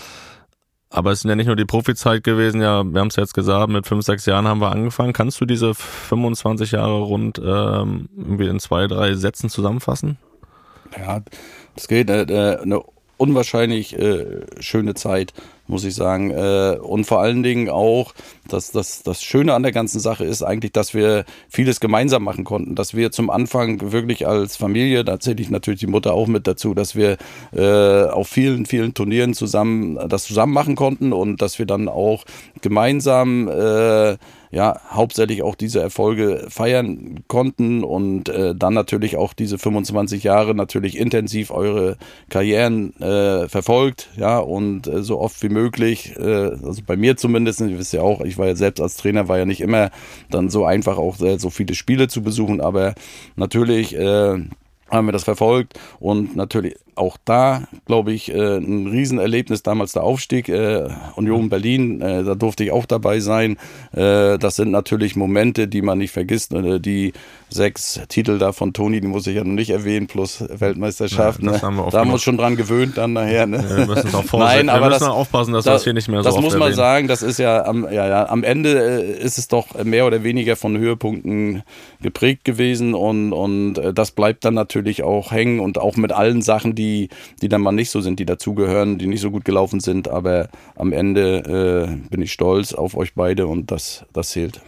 Aber es ist ja nicht nur die Profizeit gewesen, wir haben es jetzt gesagt, mit 5, 6 Jahren haben wir angefangen. Kannst du diese 25 Jahre rund irgendwie in 2, 3 Sätzen zusammenfassen? Ja, das geht. Eine unwahrscheinlich schöne Zeit, muss ich sagen. Und vor allen Dingen auch, dass das Schöne an der ganzen Sache ist eigentlich, dass wir vieles gemeinsam machen konnten. Dass wir zum Anfang wirklich als Familie, da zähle ich natürlich die Mutter auch mit dazu, dass wir auf vielen, vielen Turnieren zusammen machen konnten und dass wir dann auch gemeinsam ja, hauptsächlich auch diese Erfolge feiern konnten und dann natürlich auch diese 25 Jahre natürlich intensiv eure Karrieren verfolgt, ja, und so oft wie möglich, also bei mir zumindest, ihr wisst ja auch, ich war ja selbst als Trainer, war ja nicht immer dann so einfach auch so viele Spiele zu besuchen, aber natürlich haben wir das verfolgt und natürlich auch da, glaube ich, ein Riesenerlebnis, damals der Aufstieg, Union Berlin, da durfte ich auch dabei sein. Das sind natürlich Momente, die man nicht vergisst. Die 6 Titel da von Toni, die muss ich ja noch nicht erwähnen, plus Weltmeisterschaft. Ja, ne? Da haben wir uns schon dran gewöhnt dann nachher. Ne? Ja, wir müssen es auch Nein, aber wir müssen aufpassen, dass das hier nicht mehr so das oft muss man erwähnen. sagen, das ist ja am Ende ist es doch mehr oder weniger von Höhepunkten geprägt gewesen und das bleibt dann natürlich auch hängen und auch mit allen Sachen, die dann mal nicht so sind, die dazugehören, die nicht so gut gelaufen sind, aber am Ende bin ich stolz auf euch beide und das zählt.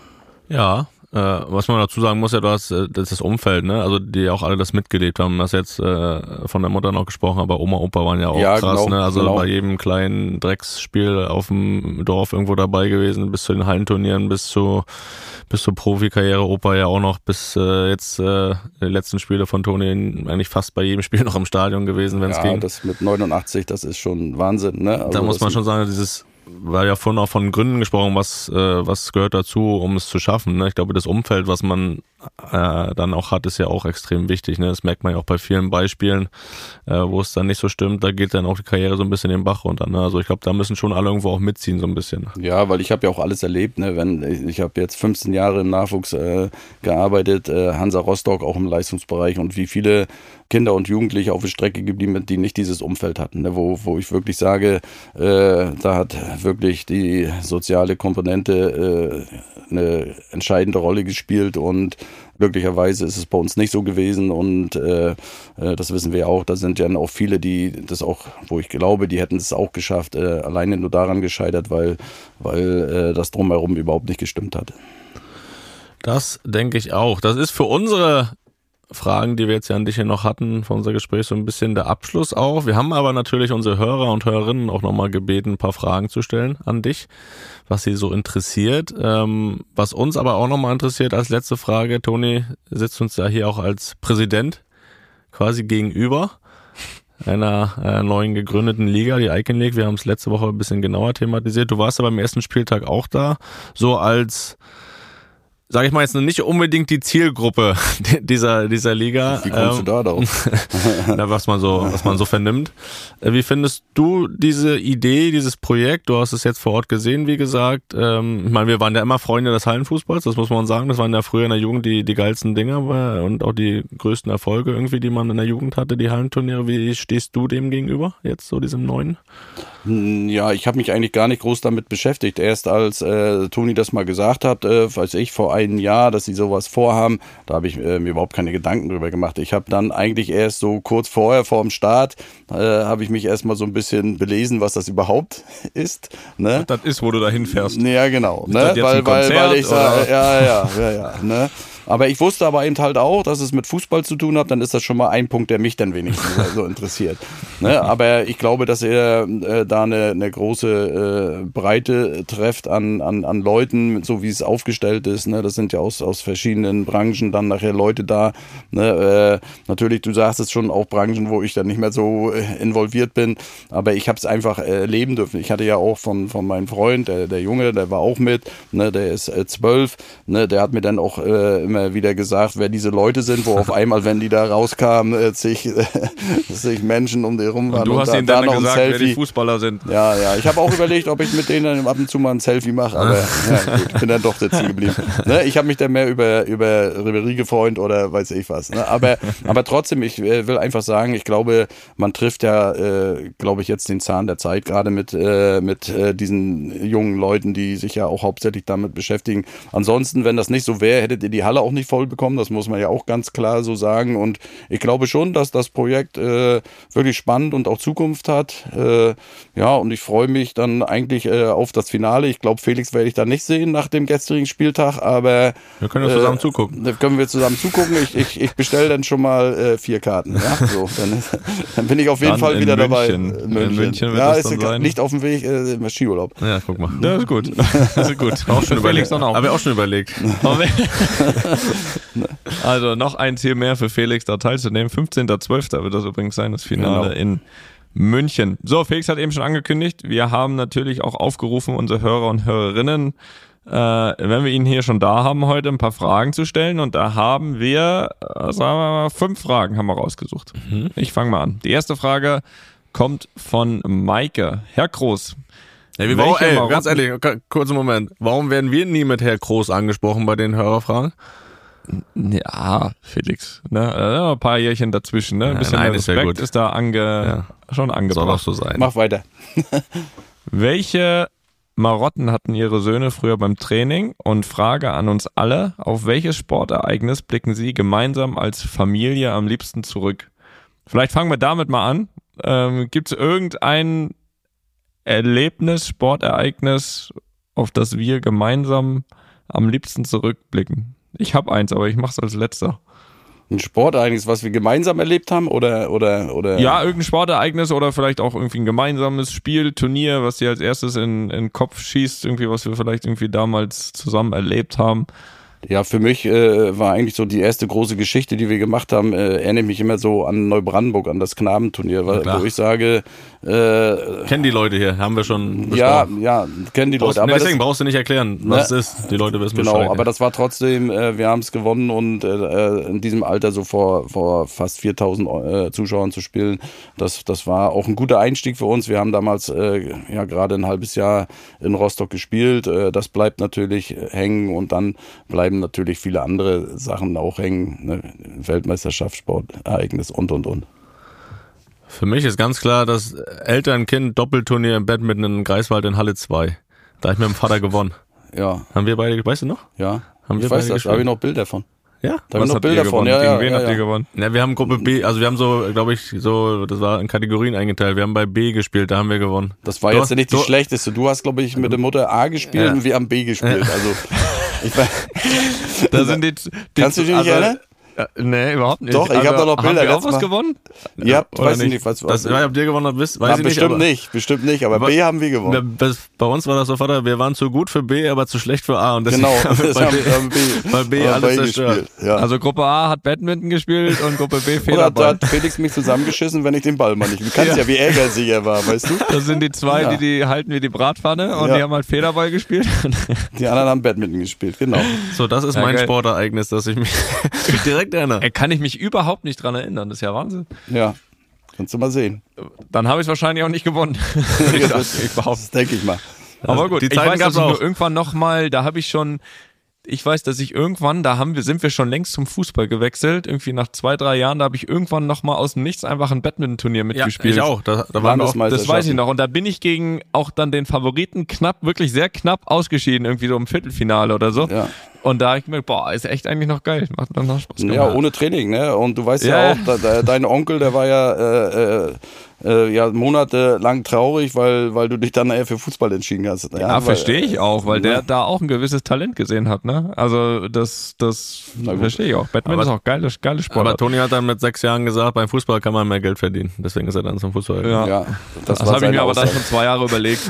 Ja, was man dazu sagen muss, ja, du hast das Umfeld, ne? Also die auch alle das mitgelebt haben. Du hast jetzt von der Mutter noch gesprochen, aber Oma, Opa waren ja auch krass, genau, ne? Also genau. bei jedem kleinen Drecksspiel auf dem Dorf irgendwo dabei gewesen, bis zu den Hallenturnieren, bis zur Profikarriere. Opa ja auch noch bis jetzt die letzten Spiele von Toni eigentlich fast bei jedem Spiel noch im Stadion gewesen, wenn es ging. Ja, das mit 89, das ist schon Wahnsinn, ne? Also da muss man schon sagen, war ja vorhin auch von Gründen gesprochen, was gehört dazu, um es zu schaffen. Ne? Ich glaube, das Umfeld, was man dann auch hat, ist ja auch extrem wichtig. Ne? Das merkt man ja auch bei vielen Beispielen, wo es dann nicht so stimmt. Da geht dann auch die Karriere so ein bisschen den Bach runter. Ne? Also ich glaube, da müssen schon alle irgendwo auch mitziehen so ein bisschen. Ja, weil ich habe ja auch alles erlebt. Ne? Ich habe jetzt 15 Jahre im Nachwuchs gearbeitet, Hansa Rostock auch im Leistungsbereich und wie viele Kinder und Jugendliche auf der Strecke geblieben, die nicht dieses Umfeld hatten, ne? wo ich wirklich sage, da hat wirklich die soziale Komponente eine entscheidende Rolle gespielt und glücklicherweise ist es bei uns nicht so gewesen und das wissen wir ja auch, da sind ja auch viele, die das auch, wo ich glaube, die hätten es auch geschafft, alleine nur daran gescheitert, weil das Drumherum überhaupt nicht gestimmt hat. Das denke ich auch. Das ist für unsere Fragen, die wir jetzt ja an dich hier noch hatten, von unser Gespräch so ein bisschen der Abschluss auch. Wir haben aber natürlich unsere Hörer und Hörerinnen auch nochmal gebeten, ein paar Fragen zu stellen an dich, was sie so interessiert. Was uns aber auch nochmal interessiert als letzte Frage, Toni sitzt uns ja hier auch als Präsident quasi gegenüber einer neuen gegründeten Liga, die Icon League. Wir haben es letzte Woche ein bisschen genauer thematisiert. Du warst aber am ersten Spieltag auch da, so als, sage ich mal jetzt nicht unbedingt die Zielgruppe dieser Liga. Wie kommst du da drauf? Was man so vernimmt. Wie findest du diese Idee, dieses Projekt? Du hast es jetzt vor Ort gesehen, wie gesagt. Ich meine, wir waren ja immer Freunde des Hallenfußballs, das muss man sagen. Das waren ja früher in der Jugend die geilsten Dinger und auch die größten Erfolge irgendwie, die man in der Jugend hatte, die Hallenturniere. Wie stehst du dem gegenüber, jetzt so diesem neuen? Ja, ich habe mich eigentlich gar nicht groß damit beschäftigt. Erst als Toni das mal gesagt hat, weiß ich, vor einem Jahr, dass sie sowas vorhaben, da habe ich mir überhaupt keine Gedanken drüber gemacht. Ich habe dann eigentlich erst so kurz vorher, vor dem Start, habe ich mich erstmal so ein bisschen belesen, was das überhaupt ist. Ne? Das ist, wo du da hinfährst. Ja, genau. Ist Ne? das jetzt ein Konzert, weil ich sage, ja. Ne? Aber ich wusste aber eben halt auch, dass es mit Fußball zu tun hat, dann ist das schon mal ein Punkt, der mich dann wenigstens so interessiert. Ne? Aber ich glaube, dass er da eine große Breite trefft an Leuten, so wie es aufgestellt ist. Ne? Das sind ja aus verschiedenen Branchen dann nachher Leute da. Ne? Natürlich, du sagst es schon, auch Branchen, wo ich dann nicht mehr so involviert bin. Aber ich habe es einfach erleben dürfen. Ich hatte ja auch von meinem Freund, der Junge, der war auch mit, ne? Der ist 12, ne? Der hat mir dann auch immer wieder gesagt, wer diese Leute sind, wo auf einmal, wenn die da rauskamen, sich Menschen um die rum waren. Und du hast ihnen dann gesagt, wer die Fußballer sind. Ja. Ich habe auch überlegt, ob ich mit denen ab und zu mal ein Selfie mache, aber ja, gut, bin dann doch sitzen geblieben. Ne? Ich habe mich dann mehr über Ribéry gefreut oder weiß ich was. Ne? Aber trotzdem, ich will einfach sagen, ich glaube, man trifft ja, glaube ich, jetzt den Zahn der Zeit, gerade mit diesen jungen Leuten, die sich ja auch hauptsächlich damit beschäftigen. Ansonsten, wenn das nicht so wäre, hättet ihr die Halle auch nicht voll bekommen, das muss man ja auch ganz klar so sagen. Und ich glaube schon, dass das Projekt wirklich spannend und auch Zukunft hat. Und ich freue mich dann eigentlich auf das Finale. Ich glaube, Felix werde ich da nicht sehen nach dem gestrigen Spieltag, aber wir können zusammen zugucken. Können wir zusammen zugucken. Ich bestelle dann schon mal 4 Karten. Ja? So, dann bin ich auf jeden Dann Fall wieder dabei. In München wird ja, das ist dann sein. nicht auf dem Weg im Skiurlaub. Ja, guck mal. Das ist gut. Das ist gut. Auch schon Felix dann auch. Habe ich auch schon überlegt. Also noch ein Ziel mehr für Felix, da teilzunehmen. 15.12. wird das übrigens sein, das Finale in München. So, Felix hat eben schon angekündigt, wir haben natürlich auch aufgerufen, unsere Hörer und Hörerinnen, wenn wir ihn hier schon da haben, heute ein paar Fragen zu stellen. Und da haben wir, sagen wir mal, 5 Fragen haben wir rausgesucht. Ich fange mal an. Die erste Frage kommt von Maike. Herr Groß. Ganz ehrlich, kurzen Moment. Warum werden wir nie mit Herr Groß angesprochen bei den Hörerfragen? Ja, Felix, ne? Ein paar Jährchen dazwischen, ne? Ein bisschen nein, Respekt ist da schon angebracht. Soll auch so sein. Mach weiter. Welche Marotten hatten Ihre Söhne früher beim Training? Und Frage an uns alle, auf welches Sportereignis blicken Sie gemeinsam als Familie am liebsten zurück? Vielleicht fangen wir damit mal an. Gibt es irgendein Erlebnis, Sportereignis, auf das wir gemeinsam am liebsten zurückblicken? Ich habe eins, aber ich mache es als letzter. Ein Sportereignis, was wir gemeinsam erlebt haben oder? Ja, irgendein Sportereignis oder vielleicht auch irgendwie ein gemeinsames Spiel, Turnier, was dir als erstes in den Kopf schießt, irgendwie, was wir vielleicht irgendwie damals zusammen erlebt haben. Ja, für mich war eigentlich so die erste große Geschichte, die wir gemacht haben, erinnere mich immer so an Neubrandenburg, an das Knabenturnier, wo ich sage... kennen die Leute hier, haben wir schon besprochen. Ja, kennen die Leute. Aber deswegen brauchst du nicht erklären, was es ist. Die Leute wissen Bescheid. Genau, aber das war trotzdem, wir haben es gewonnen und in diesem Alter so vor fast 4.000 Zuschauern zu spielen, das war auch ein guter Einstieg für uns. Wir haben damals gerade ein halbes Jahr in Rostock gespielt. Das bleibt natürlich hängen und dann bleiben natürlich viele andere Sachen auch hängen. Ne? Weltmeisterschaft, Sportereignis und. Für mich ist ganz klar das Eltern-Kind-Doppelturnier im Badminton in Greifswald in Halle 2. Da habe ich mit dem Vater gewonnen. Ja. Haben wir beide, weißt du noch? Ja. Haben wir ich weiß beide das, da habe ich noch Bilder von. Ja? Da habe ich noch Bilder von. Gegen wen habt ihr gewonnen? Ja, wir haben Gruppe B, also wir haben so, glaube ich, das war in Kategorien eingeteilt. Wir haben bei B gespielt, da haben wir gewonnen. Das war jetzt nicht die schlechteste. Du hast, glaube ich, mit der Mutter A gespielt und wir haben B gespielt. Also, da sind die kannst du dich nicht erinnern? Nee, überhaupt nicht. Doch, ich habe da noch Bilder. Haben wir auch was gewonnen? Ja, weiß ich nicht. Was habt ihr gewonnen habt, weiß ich nicht. Bestimmt nicht, aber B haben wir gewonnen. Bei uns war das so, Vater, wir waren zu gut für B, aber zu schlecht für A. Und deswegen haben bei B alles zerstört. Ja. Also Gruppe A hat Badminton gespielt und Gruppe B Federball. Oder hat Felix mich zusammengeschissen, wenn ich den Ball mal nicht... Du kannst ja, wie ärgerlich er war, weißt du? Das sind die zwei, die halten wie die Bratpfanne und die haben halt Federball gespielt. Die anderen haben Badminton gespielt, genau. So, das ist mein Sportereignis, dass ich mich direkt erinnere. Kann ich mich überhaupt nicht dran erinnern, das ist ja Wahnsinn. Ja, kannst du mal sehen. Dann habe ich es wahrscheinlich auch nicht gewonnen. Das denke ich mal. Aber gut, die ich weiß, dass ich auch. nur irgendwann nochmal, ich weiß, dass ich irgendwann, sind wir schon längst zum Fußball gewechselt, irgendwie nach 2-3 Jahren, da habe ich irgendwann nochmal aus dem Nichts einfach ein Badminton-Turnier mitgespielt. Ja, ich auch. Da waren auch, das weiß ich noch. Und da bin ich gegen auch dann den Favoriten wirklich sehr knapp ausgeschieden, irgendwie so im Viertelfinale oder so. Ja. Und da habe ich gemerkt, ist echt eigentlich noch geil. Macht dann noch Spaß gemacht. Ja, ohne Training, ne? Und du weißt ja auch, dein Onkel, der war ja monatelang traurig, weil du dich dann eher für Fußball entschieden hast. Ja, verstehe ich auch, weil der da auch ein gewisses Talent gesehen hat, ne? Also das verstehe ich auch. Badminton ist auch geile Sport. Aber Toni hat dann mit 6 Jahren gesagt, beim Fußball kann man mehr Geld verdienen. Deswegen ist er dann zum Fußball gegangen. Ja, das habe ich mir aber dann schon 2 Jahre überlegt.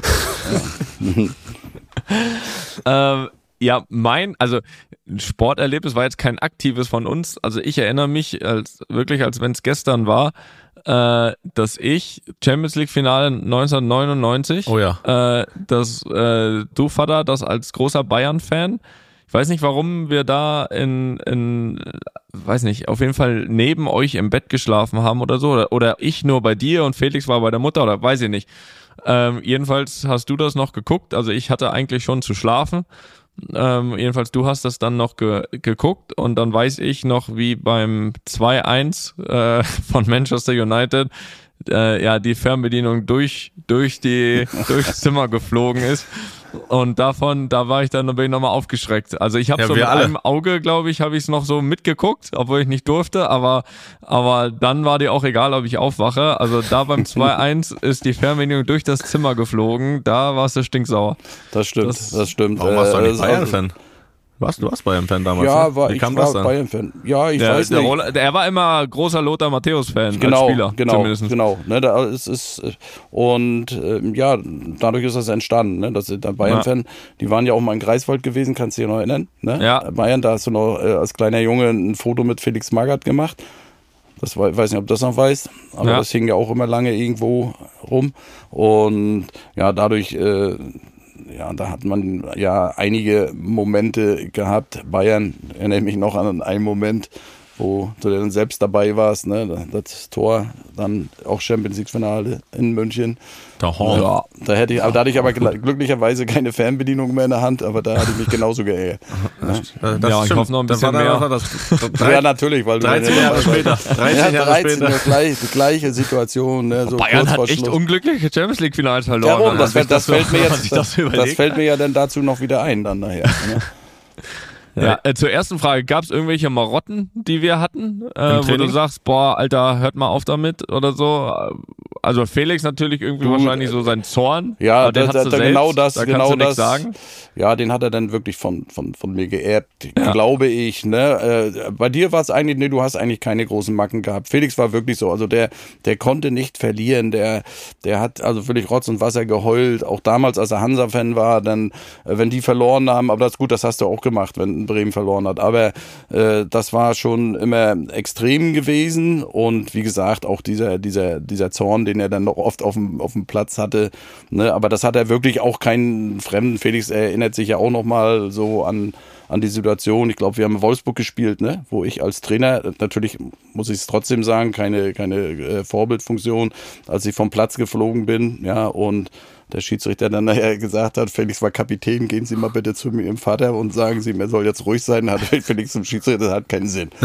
Ja, also ein Sporterlebnis war jetzt kein aktives von uns. Also ich erinnere mich als wenn es gestern war, dass ich Champions League Finale 1999, dass du Vater, das als großer Bayern-Fan, ich weiß nicht, warum wir da weiß nicht, auf jeden Fall neben euch im Bett geschlafen haben oder so, oder ich nur bei dir und Felix war bei der Mutter oder weiß ich nicht. Jedenfalls hast du das noch geguckt, also ich hatte eigentlich schon zu schlafen. Jedenfalls du hast das dann noch geguckt und dann weiß ich noch, wie beim 2-1 von Manchester United die Fernbedienung durchs Zimmer geflogen ist Und da war ich dann, bin ich nochmal aufgeschreckt. Also ich habe Ja, so wir mit alle. einem Auge, glaube ich, habe ich es noch so mitgeguckt, obwohl ich nicht durfte, aber dann war dir auch egal, ob ich aufwache. Also da beim 2-1 ist die Fernbedienung durch das Zimmer geflogen, da warst du stinksauer. Das stimmt, das stimmt. Warum warst du eigentlich das- Bayern-Fan? Du warst Bayern-Fan damals, Ja, ne? Wie kam das dann? Bayern-Fan. Ja, ich weiß Der nicht. er war immer großer Lothar Matthäus-Fan als Genau, Spieler zumindest. genau. Ne, da ist und ja, dadurch ist das entstanden. Ne, dass der Bayern-Fan, die waren ja auch mal in Greifswald gewesen, kannst du dich noch erinnern? Ne? Ja. Bayern, da hast du noch als kleiner Junge ein Foto mit Felix Magath gemacht. Das war, ich weiß nicht, ob du das noch weißt, aber Ja. das hing ja auch immer lange irgendwo rum. Und ja, dadurch, ja, da hat man ja einige Momente gehabt. Bayern, erinnere mich noch an einen Moment, wo du dann selbst dabei warst, ne? Das Tor, dann auch Champions League Finale in München. Der Horn. Ja, da hatte ich aber glücklicherweise keine Fernbedienung mehr in der Hand, aber da hatte ich mich genauso geärgert. Das Ja, ich stimmt. hoffe noch ein Das war bisschen dann mehr. Das Ja, natürlich, weil du 13 Jahre später. 13 Jahre später. Die gleiche Situation, ne? So Bayern kurz vor hat echt Schluss. unglückliche Champions League Finals verloren. Darum, Also, das fällt mir wenn man jetzt, sich das so das überlegt. fällt mir ja dann dazu noch wieder ein, dann nachher. Ne? Ja, zur ersten Frage, gab es irgendwelche Marotten, die wir hatten, wo du Training? sagst, boah, Alter, hört mal auf damit oder so? Also Felix natürlich irgendwie wahrscheinlich so sein Zorn. Ja, aber den hast du selbst, genau das, da kannst genau du nichts das. sagen. Ja, den hat er dann wirklich von mir geerbt, glaube ich. Ne? Bei dir war es eigentlich, nee, du hast eigentlich keine großen Macken gehabt. Felix war wirklich so, also der konnte nicht verlieren, der hat also wirklich Rotz und Wasser geheult, auch damals, als er Hansa-Fan war, dann, wenn die verloren haben, aber das ist gut, das hast du auch gemacht, wenn Bremen verloren hat, aber das war schon immer extrem gewesen und wie gesagt, auch dieser Zorn, den er dann noch oft auf dem Platz hatte, ne? Aber das hat er wirklich auch keinen Fremden. Felix erinnert sich ja auch noch mal so an die Situation. Ich glaube, wir haben in Wolfsburg gespielt, ne? Wo ich als Trainer, natürlich muss ich es trotzdem sagen, keine Vorbildfunktion, als ich vom Platz geflogen bin, ja, und der Schiedsrichter dann nachher gesagt hat, Felix war Kapitän, gehen Sie mal bitte zu Ihrem Vater und sagen Sie ihm, er soll jetzt ruhig sein, hat Felix zum Schiedsrichter, das hat keinen Sinn.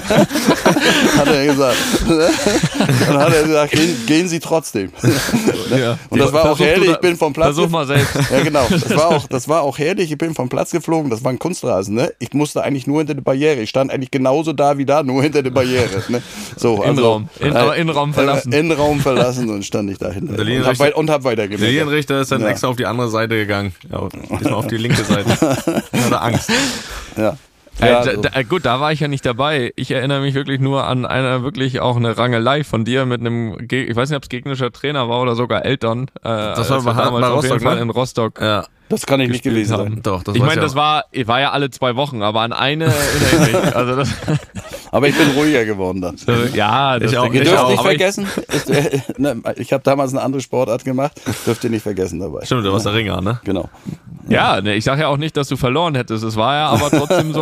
Hat er gesagt. Dann hat er gesagt, gehen Sie trotzdem. Ja. Und das war auch Versuch herrlich, du ich bin vom Platz Versuch mal selbst. Ja, genau. Das war auch herrlich. Ich bin vom Platz geflogen. Das war ein Kunstrasen, ne? Ich musste eigentlich nur hinter der Barriere. Ich stand eigentlich genauso da wie da, nur hinter der Barriere. Ne? So, Innenraum. Aber Innenraum verlassen. Innenraum verlassen und stand ich dahinter. Der Linienrichter- Und hab weiter Der gemeckert. Linienrichter ist dann Ja. extra auf die andere Seite gegangen. Ja, diesmal auf die linke Seite. Er hatte Angst. Ja. Ja, so. Gut, da war ich ja nicht dabei. Ich erinnere mich wirklich nur an wirklich auch eine Rangelei von dir mit einem, ich weiß nicht, ob es gegnerischer Trainer war oder sogar Eltern. Das war als wir bei damals auf jeden Rostock, Fall ne? in Rostock. Ja. Das kann ich nicht gewesen haben. sein. Doch, das Ich weiß meine, ja das war ja alle 2 Wochen, aber an eine erinnere ich mich. Also das, Aber ich bin ruhiger geworden dann. ja, das Ich auch. denke Ihr Ich dürft auch, nicht aber vergessen, ich habe damals eine andere Sportart gemacht, dürft ihr nicht vergessen dabei. Stimmt, du warst der Ringer, ne? Genau. Ja, ne, ich sage ja auch nicht, dass du verloren hättest. Es war ja aber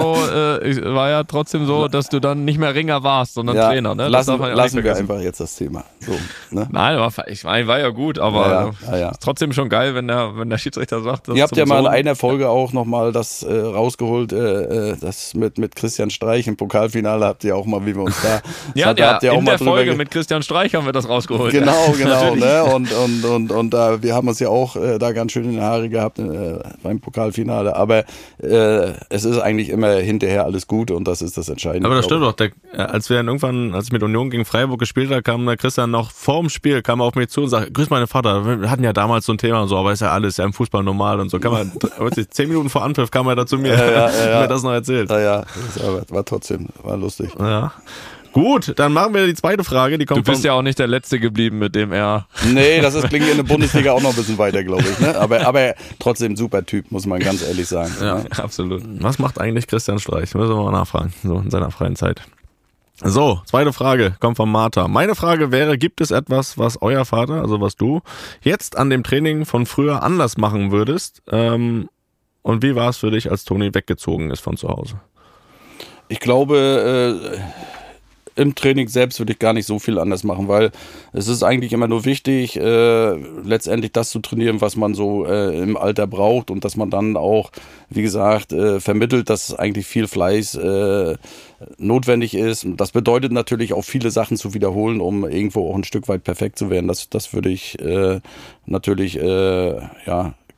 trotzdem so, dass du dann nicht mehr Ringer warst, sondern Ja, Trainer. Ne? Das lassen darf man ja lassen nicht wir vergessen. einfach jetzt das Thema. So, ne? Nein, ich meine, war ja gut, aber Ja. ist trotzdem schon geil, wenn der Schiedsrichter sagt, dass Ihr habt zum ja mal in Sohn- einer Folge auch nochmal das rausgeholt, das mit Christian Streich im Pokalfinale habt ihr auch mal, wie wir uns da... Ja, habt ihr auch in mal der drüber Folge mit Christian Streich haben wir das rausgeholt. Genau, Natürlich. ne? Und da, wir haben uns ja auch da ganz schön in die Haare gehabt beim Pokalfinale. Aber es ist eigentlich immer hinterher alles gut und das ist das Entscheidende. Aber das stimmt glaube doch. Als ich mit Union gegen Freiburg gespielt habe, kam der Christian noch vor dem Spiel, kam er auf mich zu und sagte, grüß meine Vater, wir hatten ja damals so ein Thema und so, aber ist ja alles, ja im Fußball normal und so. Kam er, 10 Minuten vor Anpfiff kam er da zu mir und hat mir das noch erzählt. ich. Ja, das war trotzdem, war lustig. Ja. Gut, dann machen wir die zweite Frage, die Du kommt bist ja auch nicht der Letzte geblieben, mit dem er... Nee, klingt in der Bundesliga auch noch ein bisschen weiter, glaube ich. Ne? Aber trotzdem super Typ, muss man ganz ehrlich sagen. Ja. Ne? Absolut. Was macht eigentlich Christian Streich? Müssen wir mal nachfragen, so in seiner freien Zeit. So, zweite Frage kommt von Martha. Meine Frage wäre, gibt es etwas, was euer Vater, also was du, jetzt an dem Training von früher anders machen würdest? Und wie war es für dich, als Toni weggezogen ist von zu Hause? Ich glaube, im Training selbst würde ich gar nicht so viel anders machen, weil es ist eigentlich immer nur wichtig, letztendlich das zu trainieren, was man so im Alter braucht und dass man dann auch, wie gesagt, vermittelt, dass eigentlich viel Fleiß notwendig ist. Und das bedeutet natürlich auch viele Sachen zu wiederholen, um irgendwo auch ein Stück weit perfekt zu werden. Das würde ich natürlich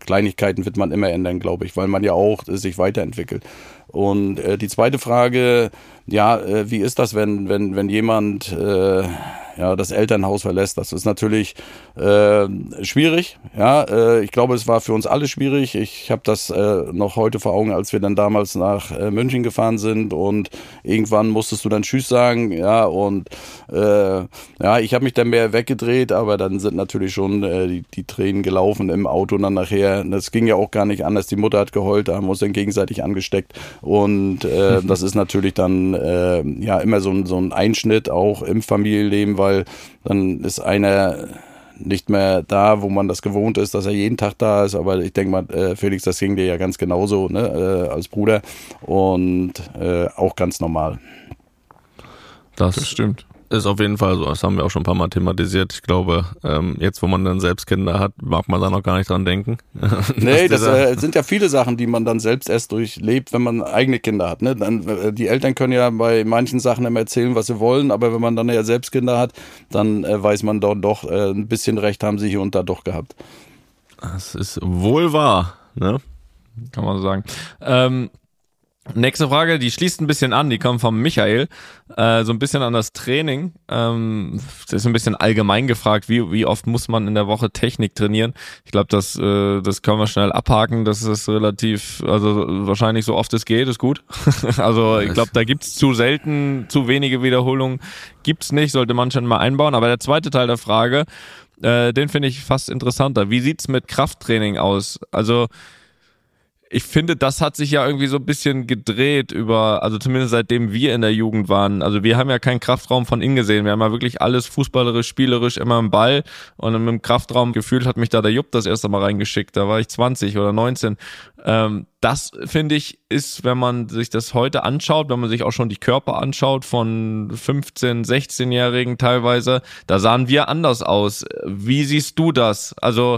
Kleinigkeiten wird man immer ändern, glaube ich, weil man ja auch sich weiterentwickelt. Und die zweite Frage, wie ist das, wenn jemand das Elternhaus verlässt? Das ist natürlich schwierig. Ja, ich glaube, es war für uns alle schwierig. Ich habe das noch heute vor Augen, als wir dann damals nach München gefahren sind und irgendwann musstest du dann Tschüss sagen. Ja, und ich habe mich dann mehr weggedreht, aber dann sind natürlich schon die Tränen gelaufen im Auto dann nachher. Das ging ja auch gar nicht anders. Die Mutter hat geheult, da haben wir uns dann gegenseitig angesteckt. Und das ist natürlich dann immer so ein Einschnitt auch im Familienleben, weil dann ist einer nicht mehr da, wo man das gewohnt ist, dass er jeden Tag da ist. Aber ich denke mal, Felix, das ging dir ja ganz genauso, ne, als Bruder und auch ganz normal. Das stimmt. Ist auf jeden Fall so, das haben wir auch schon ein paar Mal thematisiert. Ich glaube, jetzt, wo man dann selbst Kinder hat, mag man da noch gar nicht dran denken. Nee, das sind ja viele Sachen, die man dann selbst erst durchlebt, wenn man eigene Kinder hat. Ne? Dann, die Eltern können ja bei manchen Sachen immer erzählen, was sie wollen, aber wenn man dann ja selbst Kinder hat, dann weiß man doch, ein bisschen Recht haben sie hier und da doch gehabt. Das ist wohl wahr, ne? Kann man so sagen. Nächste Frage, die schließt ein bisschen an, die kommt vom Michael, so ein bisschen an das Training. Das ist ein bisschen allgemein gefragt, wie oft muss man in der Woche Technik trainieren? Ich glaube, das können wir schnell abhaken, das ist relativ, also wahrscheinlich so oft es geht, ist gut. Also ich glaube, da gibt's zu wenige Wiederholungen, gibt's nicht, sollte man schon mal einbauen. Aber der zweite Teil der Frage, den finde ich fast interessanter. Wie sieht's mit Krafttraining aus? Also ich finde, das hat sich ja irgendwie so ein bisschen gedreht also zumindest seitdem wir in der Jugend waren. Also wir haben ja keinen Kraftraum von innen gesehen. Wir haben ja wirklich alles fußballerisch, spielerisch immer im Ball. Und im Kraftraum gefühlt hat mich da der Jupp das erste Mal reingeschickt. Da war ich 20 oder 19. Das, finde ich, ist, wenn man sich das heute anschaut, wenn man sich auch schon die Körper anschaut von 15-, 16-Jährigen teilweise, da sahen wir anders aus. Wie siehst du das? Also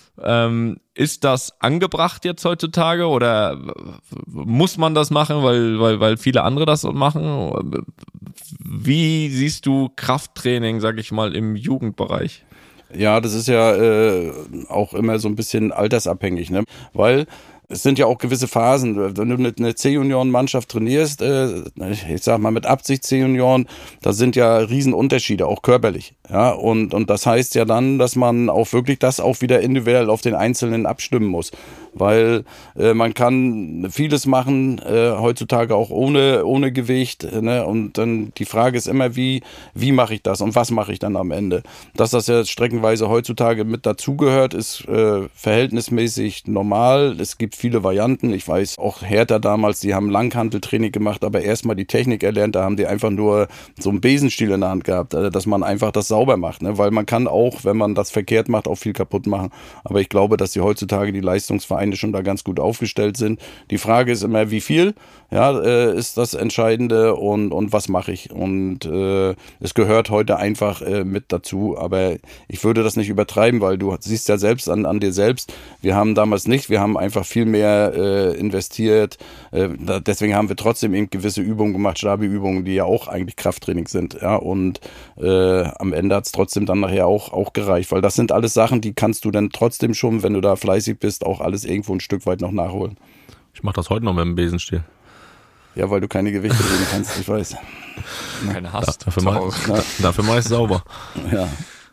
ist das angebracht jetzt heutzutage oder muss man das machen, weil viele andere das machen? Wie siehst du Krafttraining, sag ich mal, im Jugendbereich? Ja, das ist ja auch immer so ein bisschen altersabhängig, ne? Weil es sind ja auch gewisse Phasen. Wenn du eine C-Junioren-Mannschaft trainierst, ich sag mal mit Absicht C-Junioren, da sind ja Riesenunterschiede, auch körperlich. Ja, und das heißt ja dann, dass man auch wirklich das auch wieder individuell auf den Einzelnen abstimmen muss. Weil man kann vieles machen, heutzutage auch ohne Gewicht. Ne? Und dann die Frage ist immer, wie mache ich das und was mache ich dann am Ende? Dass das ja streckenweise heutzutage mit dazugehört, ist verhältnismäßig normal. Es gibt viele Varianten. Ich weiß, auch Hertha damals, die haben Langhanteltraining gemacht, aber erstmal die Technik erlernt. Da haben die einfach nur so einen Besenstiel in der Hand gehabt, dass man einfach das sauber macht. Ne? Weil man kann auch, wenn man das verkehrt macht, auch viel kaputt machen. Aber ich glaube, dass die heutzutage die Leistungsvereine schon da ganz gut aufgestellt sind. Die Frage ist immer, wie viel ist das Entscheidende und was mache ich? Und es gehört heute einfach mit dazu. Aber ich würde das nicht übertreiben, weil du siehst ja selbst an dir selbst, wir haben damals nicht, wir haben einfach viel mehr investiert. Deswegen haben wir trotzdem eben gewisse Übungen gemacht, Stabi-Übungen, die ja auch eigentlich Krafttraining sind. Ja? Und am Ende hat es trotzdem dann nachher auch gereicht, weil das sind alles Sachen, die kannst du dann trotzdem schon, wenn du da fleißig bist, auch alles irgendwo ein Stück weit noch nachholen. Ich mache das heute noch mit dem Besenstiel. Ja, weil du keine Gewichte nehmen kannst, ich weiß. Keine hast. Dafür mach ich es sauber. Ja.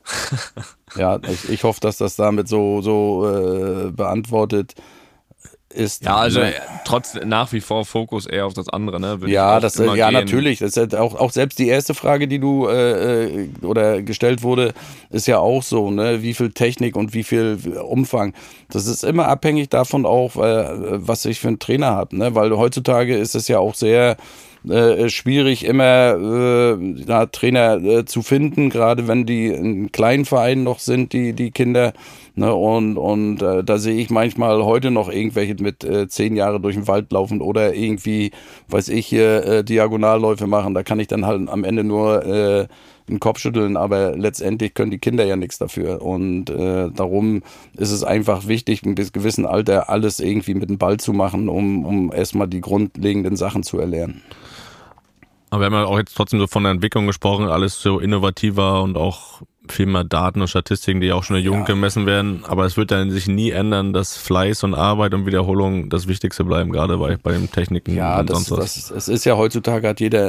Ja, ich hoffe, dass das damit so beantwortet ist. Ja, also trotz nach wie vor Fokus eher auf das andere, ne? Ja, natürlich. Das ist auch selbst die erste Frage, die du oder gestellt wurde, ist ja auch so, ne? Wie viel Technik und wie viel Umfang. Das ist immer abhängig davon auch, was ich für einen Trainer habe, ne? Weil heutzutage ist es ja auch sehr schwierig, immer Trainer zu finden, gerade wenn die in kleinen Vereinen noch sind, die Kinder. Ne, und da sehe ich manchmal heute noch irgendwelche mit 10 Jahre durch den Wald laufen oder irgendwie, weiß ich, hier Diagonalläufe machen. Da kann ich dann halt am Ende nur den Kopf schütteln, aber letztendlich können die Kinder ja nichts dafür. Und darum ist es einfach wichtig, bis gewissen Alter alles irgendwie mit dem Ball zu machen, um erstmal die grundlegenden Sachen zu erlernen. Aber wir haben ja auch jetzt trotzdem so von der Entwicklung gesprochen, alles so innovativer und auch viel mehr Daten und Statistiken, die auch schon in der Jugend gemessen werden, aber es wird dann sich nie ändern, dass Fleiß und Arbeit und Wiederholung das Wichtigste bleiben, gerade bei den Techniken und sonst was. Es ist ja heutzutage, hat jeder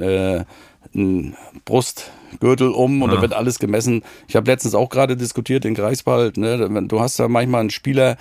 ein Brustgürtel und da wird alles gemessen. Ich habe letztens auch gerade diskutiert in Greifswald, ne? Du hast ja manchmal einen Spieler,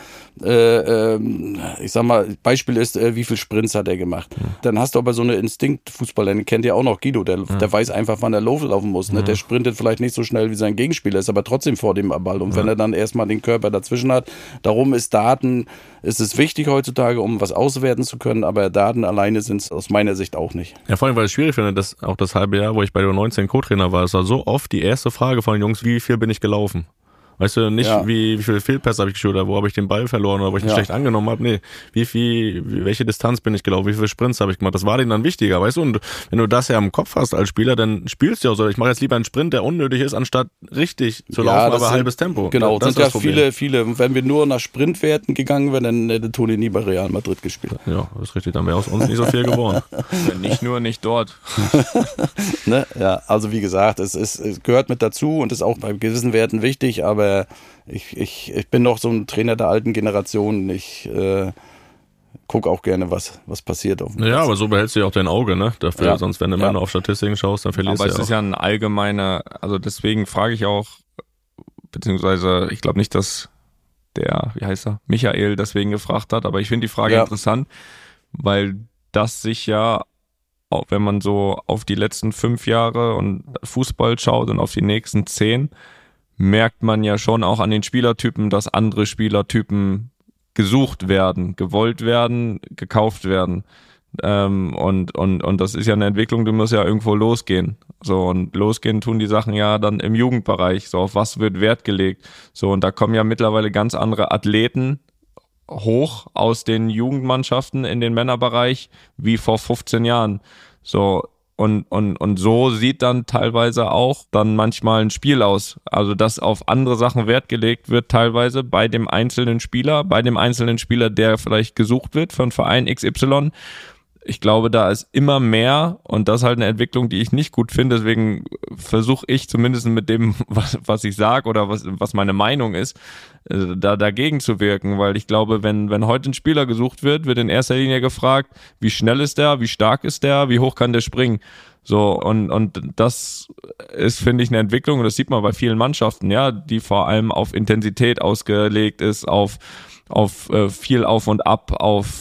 ich sag mal, Beispiel ist, wie viel Sprints hat er gemacht. Dann hast du aber so eine Instinktfußballer, den kennt ja auch noch Guido, der weiß einfach, wann er laufen muss. Ne? Der sprintet vielleicht nicht so schnell wie sein Gegenspieler, ist aber trotzdem vor dem Ball. Und wenn er dann erstmal den Körper dazwischen hat, darum ist es wichtig heutzutage, um was auswerten zu können, aber Daten alleine sind es aus meiner Sicht auch nicht. Ja, vor allem, weil ich es schwierig finde, dass auch das halbe Jahr, wo ich bei der 19 Co-Trainer war, es war so oft die erste Frage von den Jungs, wie viel bin ich gelaufen? Weißt du, nicht wie viele Fehlpässe habe ich gespielt oder wo habe ich den Ball verloren oder wo ich ihn schlecht angenommen habe. Nee, welche Distanz bin ich gelaufen, wie viele Sprints habe ich gemacht. Das war denen dann wichtiger, weißt du. Und wenn du das ja im Kopf hast als Spieler, dann spielst du ja auch so. Ich mache jetzt lieber einen Sprint, der unnötig ist, anstatt richtig zu laufen, aber halbes Tempo. Genau, das sind ist ja viele. Wenn wir nur nach Sprintwerten gegangen wären, dann hätte Toni nie bei Real Madrid gespielt. Ja, das ist richtig. Dann wäre aus uns nicht so viel geworden. Nicht nur, nicht dort. Ne? Ja, also wie gesagt, es gehört mit dazu und ist auch bei gewissen Werten wichtig, aber ich bin noch so ein Trainer der alten Generation. Ich gucke auch gerne, was passiert auf dem Platz. Aber so behältst du ja auch dein Auge, ne? Dafür, sonst wenn du immer nur auf Statistiken schaust, dann verlierst du ja auch. Aber es ist ja ein allgemeiner, also deswegen frage ich auch, beziehungsweise ich glaube nicht, dass Michael deswegen gefragt hat, aber ich finde die Frage interessant, weil das sich ja, auch wenn man so auf die letzten 5 Jahre und Fußball schaut und auf die nächsten 10, merkt man ja schon auch an den Spielertypen, dass andere Spielertypen gesucht werden, gewollt werden, gekauft werden. Und das ist ja eine Entwicklung, die muss ja irgendwo losgehen. So, und losgehen tun die Sachen ja dann im Jugendbereich. So, auf was wird Wert gelegt? So, und da kommen ja mittlerweile ganz andere Athleten hoch aus den Jugendmannschaften in den Männerbereich wie vor 15 Jahren. So, und so sieht dann teilweise auch dann manchmal ein Spiel aus. Also, dass auf andere Sachen Wert gelegt wird, teilweise bei dem einzelnen Spieler, der vielleicht gesucht wird von Verein XY. Ich glaube, da ist immer mehr und das ist halt eine Entwicklung, die ich nicht gut finde. Deswegen versuche ich zumindest mit dem, was ich sage oder was meine Meinung ist, da dagegen zu wirken. Weil ich glaube, wenn heute ein Spieler gesucht wird in erster Linie gefragt, wie schnell ist der, wie stark ist der, wie hoch kann der springen. So, und das ist, finde ich, eine Entwicklung, und das sieht man bei vielen Mannschaften, ja, die vor allem auf Intensität ausgelegt ist, auf viel Auf und Ab,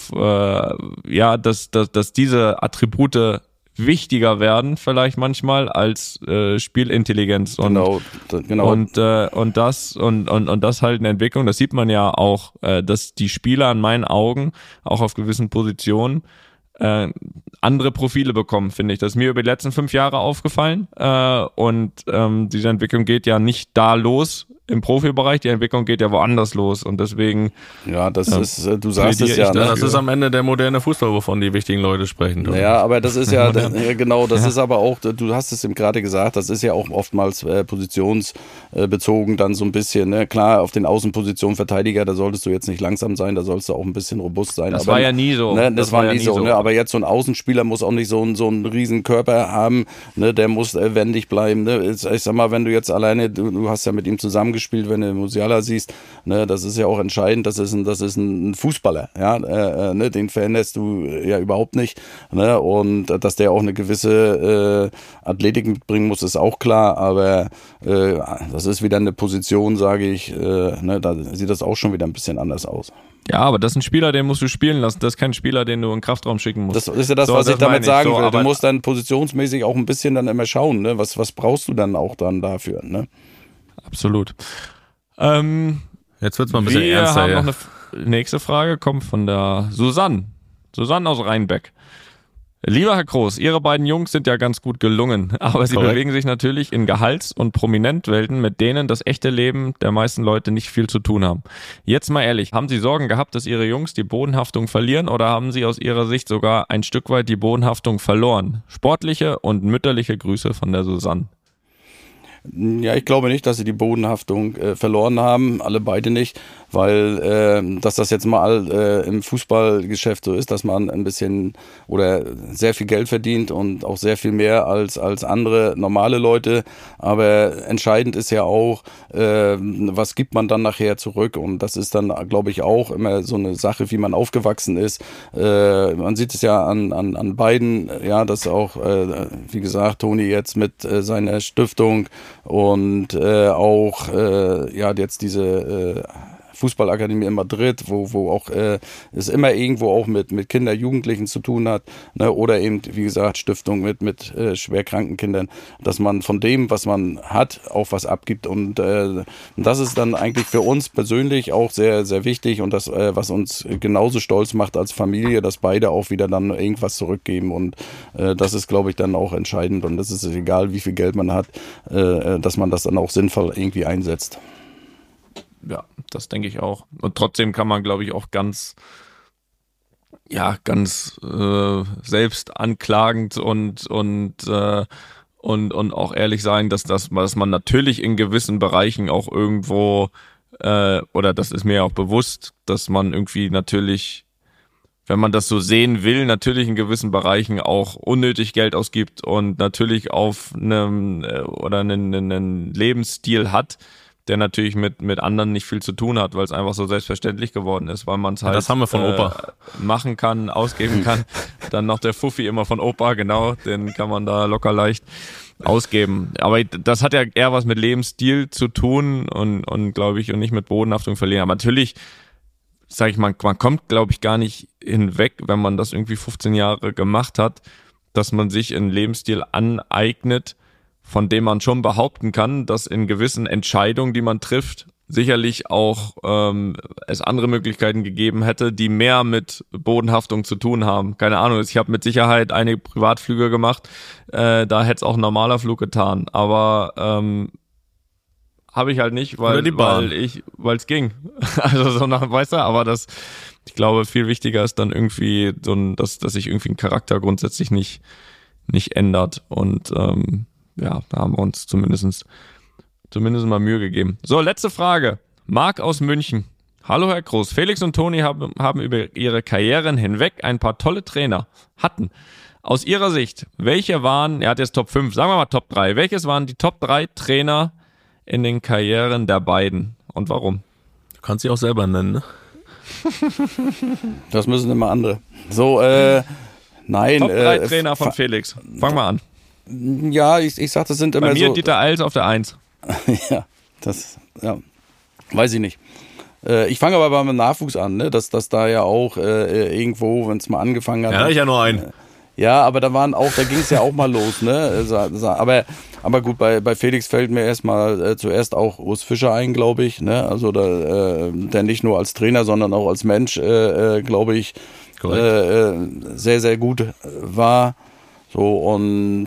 dass diese Attribute wichtiger werden vielleicht manchmal als Spielintelligenz und genau. Und das halt eine Entwicklung, das sieht man ja auch, dass die Spieler in meinen Augen auch auf gewissen Positionen andere Profile bekommen, finde ich. Das ist mir über die letzten 5 Jahre aufgefallen, und diese Entwicklung geht ja nicht da los im Profibereich, die Entwicklung geht ja woanders los, und deswegen das ist, du sagst es ja. Das ist am Ende der moderne Fußball, wovon die wichtigen Leute sprechen. Oder? Ja, aber das ist ja, genau, das ist aber auch, du hast es eben gerade gesagt, das ist ja auch oftmals positionsbezogen dann so ein bisschen, ne? Klar, auf den Außenpositionen Verteidiger, da solltest du jetzt nicht langsam sein, da sollst du auch ein bisschen robust sein. Das war ja nie so. Ne? Das war nie so, ne? Aber jetzt so ein Außenspieler muss auch nicht so einen riesen Körper haben, ne? Der muss wendig bleiben, ne? Ich sag mal, wenn du jetzt alleine, du hast ja mit ihm zusammengespielt, wenn du Musiala siehst, ne? Das ist ja auch entscheidend, das ist ein Fußballer, ja? Ne? Den veränderst du ja überhaupt nicht, ne? Und dass der auch eine gewisse Athletik mitbringen muss, ist auch klar, aber das ist wieder eine Position, sage ich, ne? Da sieht das auch schon wieder ein bisschen anders aus. Ja, aber das ist ein Spieler, den musst du spielen lassen. Das ist kein Spieler, den du in den Kraftraum schicken musst. Das ist ja das, was ich damit sagen will. Du musst dann positionsmäßig auch ein bisschen dann immer schauen, ne? Was brauchst du dann auch dann dafür, ne? Absolut. Jetzt wird's mal ein bisschen ernster. Wir haben noch eine nächste Frage, kommt von der Susanne. Susanne aus Rheinbeck. Lieber Herr Groß, Ihre beiden Jungs sind ja ganz gut gelungen, aber sie bewegen sich natürlich in Gehalts- und Prominentwelten, mit denen das echte Leben der meisten Leute nicht viel zu tun haben. Jetzt mal ehrlich, haben Sie Sorgen gehabt, dass Ihre Jungs die Bodenhaftung verlieren, oder haben Sie aus Ihrer Sicht sogar ein Stück weit die Bodenhaftung verloren? Sportliche und mütterliche Grüße von der Susanne. Ja, ich glaube nicht, dass sie die Bodenhaftung verloren haben, alle beide nicht, weil dass das jetzt mal im Fußballgeschäft so ist, dass man ein bisschen oder sehr viel Geld verdient und auch sehr viel mehr als andere normale Leute, aber entscheidend ist ja auch, was gibt man dann nachher zurück, und das ist dann, glaube ich, auch immer so eine Sache, wie man aufgewachsen ist. Man sieht es ja an beiden, ja, dass auch, wie gesagt, Toni jetzt mit seiner Stiftung und auch jetzt diese Fußballakademie in Madrid, wo auch es immer irgendwo auch mit Kinder, Jugendlichen zu tun hat, ne? Oder eben, wie gesagt, Stiftung mit schwerkranken Kindern, dass man von dem, was man hat, auch was abgibt, und das ist dann eigentlich für uns persönlich auch sehr, sehr wichtig, und das, was uns genauso stolz macht als Familie, dass beide auch wieder dann irgendwas zurückgeben, und das ist, glaube ich, dann auch entscheidend, und das ist egal, wie viel Geld man hat, dass man das dann auch sinnvoll irgendwie einsetzt. Ja, das denke ich auch. Und trotzdem kann man, glaube ich, auch ganz selbst anklagend und auch ehrlich sein, dass man natürlich in gewissen Bereichen auch irgendwo, oder das ist mir ja auch bewusst, dass man irgendwie natürlich, wenn man das so sehen will, natürlich in gewissen Bereichen auch unnötig Geld ausgibt und natürlich auf einen Lebensstil hat, der natürlich mit anderen nicht viel zu tun hat, weil es einfach so selbstverständlich geworden ist, weil man es halt das haben wir von Opa. Machen kann, ausgeben kann. Dann noch der Fuffi immer von Opa, genau, den kann man da locker leicht ausgeben. Aber das hat ja eher was mit Lebensstil zu tun und glaube ich, und nicht mit Bodenhaftung verlieren. Aber natürlich, sage ich mal, man kommt, glaube ich, gar nicht hinweg, wenn man das irgendwie 15 Jahre gemacht hat, dass man sich einen Lebensstil aneignet, von dem man schon behaupten kann, dass in gewissen Entscheidungen, die man trifft, sicherlich auch es andere Möglichkeiten gegeben hätte, die mehr mit Bodenhaftung zu tun haben. Keine Ahnung, ich habe mit Sicherheit einige Privatflüge gemacht, da hätte es auch ein normaler Flug getan, aber habe ich halt nicht, weil es ging. Also so weißt du, aber ich glaube, viel wichtiger ist dann irgendwie dass sich irgendwie ein Charakter grundsätzlich nicht ändert, und da haben wir uns zumindest mal Mühe gegeben. So, letzte Frage. Marc aus München. Hallo Herr Groß. Felix und Toni haben über ihre Karrieren hinweg ein paar tolle Trainer hatten. Aus Ihrer Sicht, welche waren, er hat jetzt Top 5, sagen wir mal Top 3, welches waren die Top 3 Trainer in den Karrieren der beiden und warum? Du kannst sie auch selber nennen, ne? Das müssen immer andere. So, nein. Top 3 Trainer von Felix. Fang mal an. Ja, ich sag, das sind immer so. Bei mir Dieter Eils auf der 1. Ja, weiß ich nicht. Ich fange aber beim Nachwuchs an, ne? Dass da ja auch irgendwo, wenn es mal angefangen hat. Ja, ich ja nur einen. Ja, aber da ging es ja auch mal los, ne? Aber gut, bei Felix fällt mir zuerst auch Urs Fischer ein, glaube ich, ne? Also der nicht nur als Trainer, sondern auch als Mensch, glaube ich, sehr, sehr gut war. So, und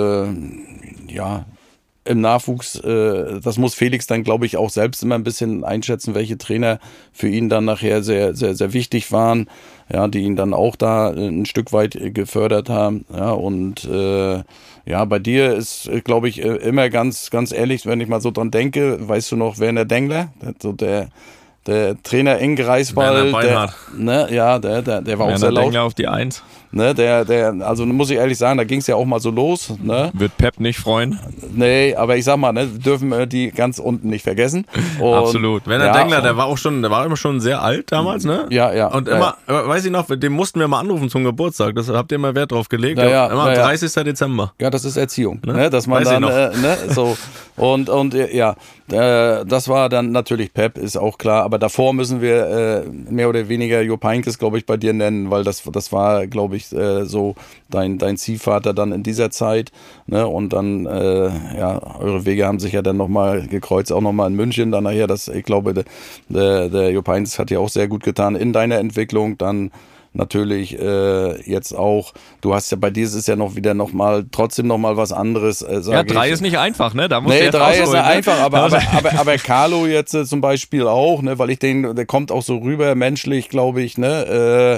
im Nachwuchs, das muss Felix dann, glaube ich, auch selbst immer ein bisschen einschätzen, welche Trainer für ihn dann nachher sehr, sehr, sehr wichtig waren, ja, die ihn dann auch da ein Stück weit gefördert haben, ja, und bei dir ist, glaube ich, immer ganz, ganz ehrlich, wenn ich mal so dran denke, weißt du noch, Werner Dengler, so der Trainer in Greifswald, der war auch sehr laut. Dengler auf die 1. Ne, also muss ich ehrlich sagen, da ging es ja auch mal so los. Ne? Wird Pep nicht freuen? Nee, aber ich sag mal, ne, dürfen wir die ganz unten nicht vergessen. Und, absolut. Werner Dengler, der war immer schon sehr alt damals, ne? Ja. Und immer, weiß ich noch, dem mussten wir mal anrufen zum Geburtstag. Das habt ihr mal Wert drauf gelegt. Immer 30. Dezember. Ja, das ist Erziehung. Ne? Dass man dann, so. Und das war dann natürlich Pep, ist auch klar. Aber davor müssen wir mehr oder weniger Jupp Heynckes, glaube ich, bei dir nennen, weil das war, glaube ich, so dein Ziehvater dann in dieser Zeit, ne? Und dann eure Wege haben sich ja dann nochmal gekreuzt, auch nochmal in München dann nachher, ich glaube, der Jupp Heynckes hat ja auch sehr gut getan in deiner Entwicklung, dann natürlich jetzt auch, du hast ja, bei dir ist es ja trotzdem noch mal was anderes, sage ich. 3 ist nicht einfach, ne? Da musst du 3 ist nicht einfach, aber Carlo jetzt zum Beispiel auch, ne? Weil der kommt auch so rüber, menschlich, glaube ich, ne?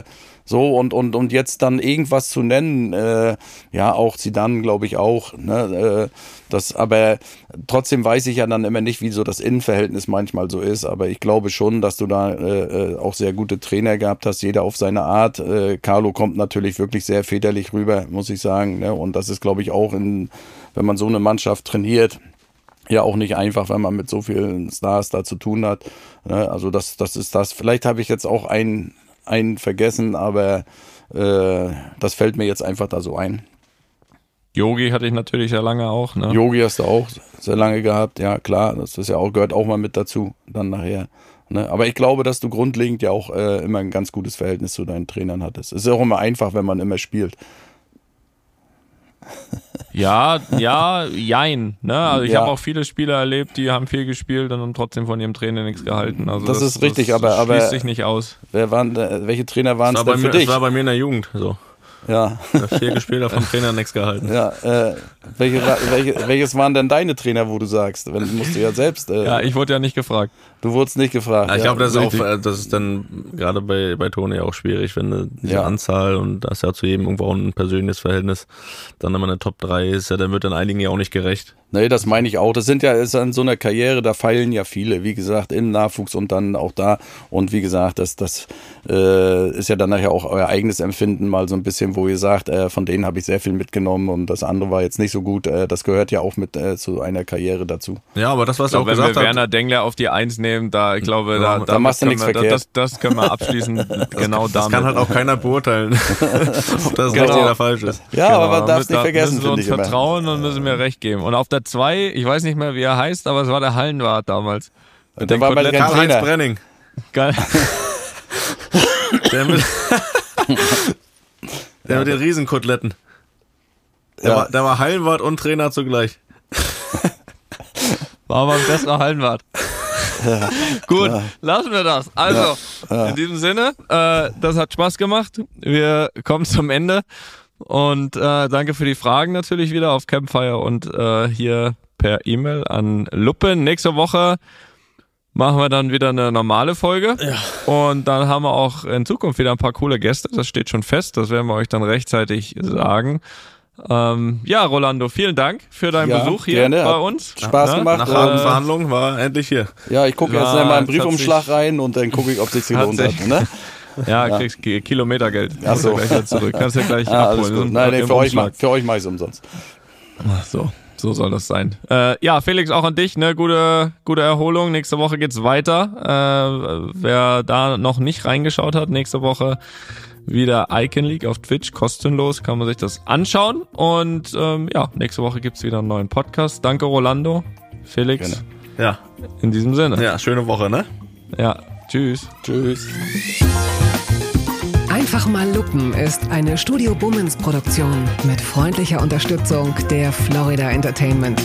So, und jetzt dann irgendwas zu nennen, auch Zidane, glaube ich auch, ne, aber trotzdem weiß ich ja dann immer nicht, wie so das Innenverhältnis manchmal so ist, aber ich glaube schon, dass du da auch sehr gute Trainer gehabt hast, jeder auf seine Art. Carlo kommt natürlich wirklich sehr väterlich rüber, muss ich sagen, ne, und das ist, glaube ich, auch wenn man so eine Mannschaft trainiert, ja auch nicht einfach, wenn man mit so vielen Stars da zu tun hat, ne, also das ist das. Vielleicht habe ich jetzt auch einen vergessen, aber das fällt mir jetzt einfach da so ein. Yogi hatte ich natürlich sehr lange auch. Ne? Yogi hast du auch sehr lange gehabt, ja klar, das ist ja auch, gehört auch mal mit dazu, dann nachher. Ne? Aber ich glaube, dass du grundlegend ja auch immer ein ganz gutes Verhältnis zu deinen Trainern hattest. Es ist auch immer einfach, wenn man immer spielt. Ja, jein. Ne? Also ich habe auch viele Spieler erlebt, die haben viel gespielt und haben trotzdem von ihrem Trainer nichts gehalten. Also das ist richtig, das aber schließt sich nicht aus. Welche Trainer waren es denn für dich? Das war bei mir in der Jugend so. Ja. Viel gespielt, hat vom Trainer nichts gehalten. Ja, welches waren denn deine Trainer, wo du sagst? Musst du ja selbst. Ja, ich wurde ja nicht gefragt. Du wurdest nicht gefragt. Ja, ich glaube, das ist dann gerade bei Toni auch schwierig, wenn du diese Anzahl und da ist ja zu jedem irgendwo auch ein persönliches Verhältnis, dann immer eine Top 3 ist, ja, dann wird dann einigen ja auch nicht gerecht. Nee, das meine ich auch. Das ist an so einer Karriere, da feilen ja viele, wie gesagt, im Nachwuchs und dann auch da. Und wie gesagt, das ist ja dann nachher auch euer eigenes Empfinden mal so ein bisschen, wo ihr sagt, von denen habe ich sehr viel mitgenommen und das andere war jetzt nicht so gut. Das gehört ja auch mit zu einer Karriere dazu. Ja, aber das, was du auch gesagt hast. Wenn wir Werner Dengler auf die 1 nehmen, da, ich glaube, da machst du nichts verkehrt. Das können wir abschließen, genau damit. Das kann halt auch keiner beurteilen, ob das richtig oder falsch ist. Ja, genau, aber man darf es nicht vergessen, finde ich. Müssen wir uns vertrauen und müssen mir recht geben. Und auf der 2, ich weiß nicht mehr, wie er heißt, aber es war der Hallenwart damals. Der war bei Karl-Heinz Brenning. Geil. Der mit den Riesenkoteletten. Der war Hallenwart und Trainer zugleich. War aber ein besserer Hallenwart. Ja. Gut, lassen wir das. Also, in diesem Sinne, das hat Spaß gemacht. Wir kommen zum Ende. Und danke für die Fragen natürlich wieder auf Campfire und hier per E-Mail an Luppe. Nächste Woche machen wir dann wieder eine normale Folge. Ja. Und dann haben wir auch in Zukunft wieder ein paar coole Gäste. Das steht schon fest. Das werden wir euch dann rechtzeitig sagen. Rolando, vielen Dank für deinen Besuch hier gerne. Bei uns. Spaß gemacht. Nach harten Verhandlungen war endlich hier. Ja, ich gucke jetzt mal einen Briefumschlag rein und dann gucke ich, ob es sich gelohnt hat. Ne? Ja, kriegst Kilometergeld. Achso. Kannst du gleich zurück. Kannst du gleich abholen. Nein, für euch mache ich es umsonst. Ach so soll das sein. Felix, auch an dich, ne? Gute Erholung. Nächste Woche geht's weiter. Wer da noch nicht reingeschaut hat, nächste Woche wieder Icon League auf Twitch, kostenlos, kann man sich das anschauen. Und nächste Woche gibt's wieder einen neuen Podcast. Danke, Rolando, Felix. Gerne. Ja. In diesem Sinne. Ja, schöne Woche, ne? Ja, tschüss. Tschüss. Einfach mal Lupen ist eine Studio Bummens Produktion mit freundlicher Unterstützung der Florida Entertainment.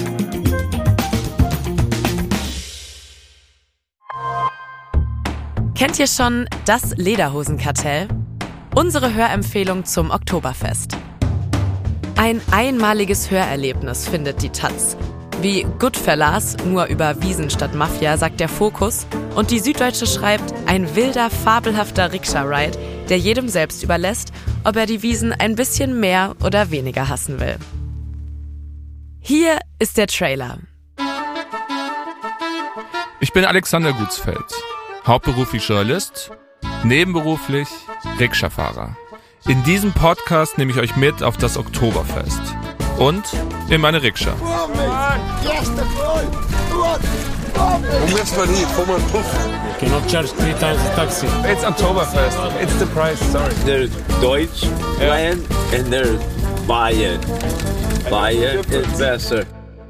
Kennt ihr schon das Lederhosenkartell? Unsere Hörempfehlung zum Oktoberfest. Ein einmaliges Hörerlebnis findet die Taz. Wie Goodfellas, nur über Wiesen statt Mafia, sagt der Fokus. Und die Süddeutsche schreibt, ein wilder, fabelhafter Rikscha-Ride, der jedem selbst überlässt, ob er die Wiesen ein bisschen mehr oder weniger hassen will. Hier ist der Trailer. Ich bin Alexander Gutsfeld, hauptberuflich Journalist, nebenberuflich Rikscha-Fahrer. In diesem Podcast nehme ich euch mit auf das Oktoberfest und in meine Rikscha. Cannot charge 3 times the taxi. It's Oktoberfest. It's the price, sorry. There's Deutsch Bayern and there's Bayern. Bayern is besser.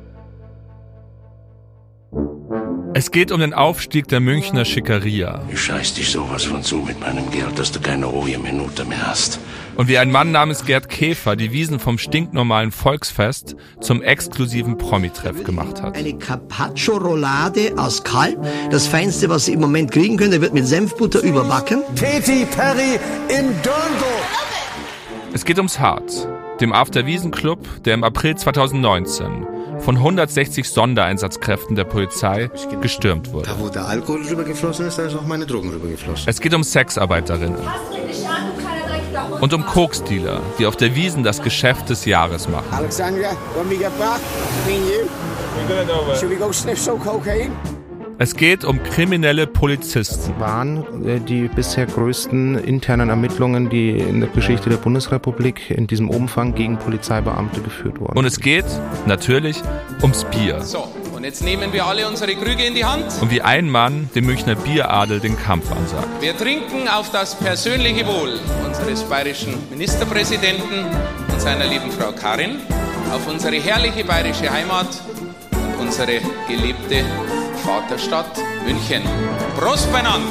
Es geht um den Aufstieg der Münchner Schickeria. Ich scheiß dich sowas von zu mit meinem Geld, dass du keine ruhige Minute mehr hast. Und wie ein Mann namens Gerd Käfer die Wiesen vom stinknormalen Volksfest zum exklusiven Promi-Treff gemacht hat. Eine Carpaccio-Roulade aus Kalb, das Feinste, was Sie im Moment kriegen können, der wird mit Senfbutter überbacken. Katy Perry im Dirndl. Es geht ums Harz, dem After-Wiesen-Club, der im April 2019 von 160 Sondereinsatzkräften der Polizei gestürmt wurde. Da, wo der Alkohol rübergeflossen ist, da ist auch meine Drogen rübergeflossen. Es geht um Sexarbeiterinnen. Fass dich nicht an, du kleiner Dreck. und um Koksdealer, die auf der Wiesn das Geschäft des Jahres machen. Alexandria, when we get back, me and you, should we go sniff some cocaine? Es geht um kriminelle Polizisten. Das waren die bisher größten internen Ermittlungen, die in der Geschichte der Bundesrepublik in diesem Umfang gegen Polizeibeamte geführt wurden. Und es geht natürlich ums Bier. So, und jetzt nehmen wir alle unsere Krüge in die Hand. Und wie ein Mann dem Münchner Bieradel den Kampf ansagt. Wir trinken auf das persönliche Wohl unseres bayerischen Ministerpräsidenten und seiner lieben Frau Karin, auf unsere herrliche bayerische Heimat und unsere geliebte Vaterstadt München. Prost beieinander!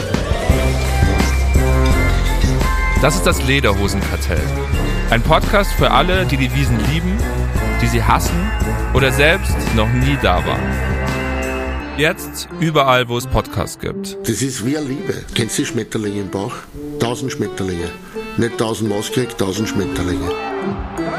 Das ist das Lederhosenkartell. Ein Podcast für alle, die die Wiesn lieben, die sie hassen oder selbst noch nie da waren. Jetzt überall, wo es Podcasts gibt. Das ist wie eine Liebe. Kennst du Schmetterlinge im Bauch? 1000 Schmetterlinge. Nicht 1000 Mauskrieg, 1000 Schmetterlinge.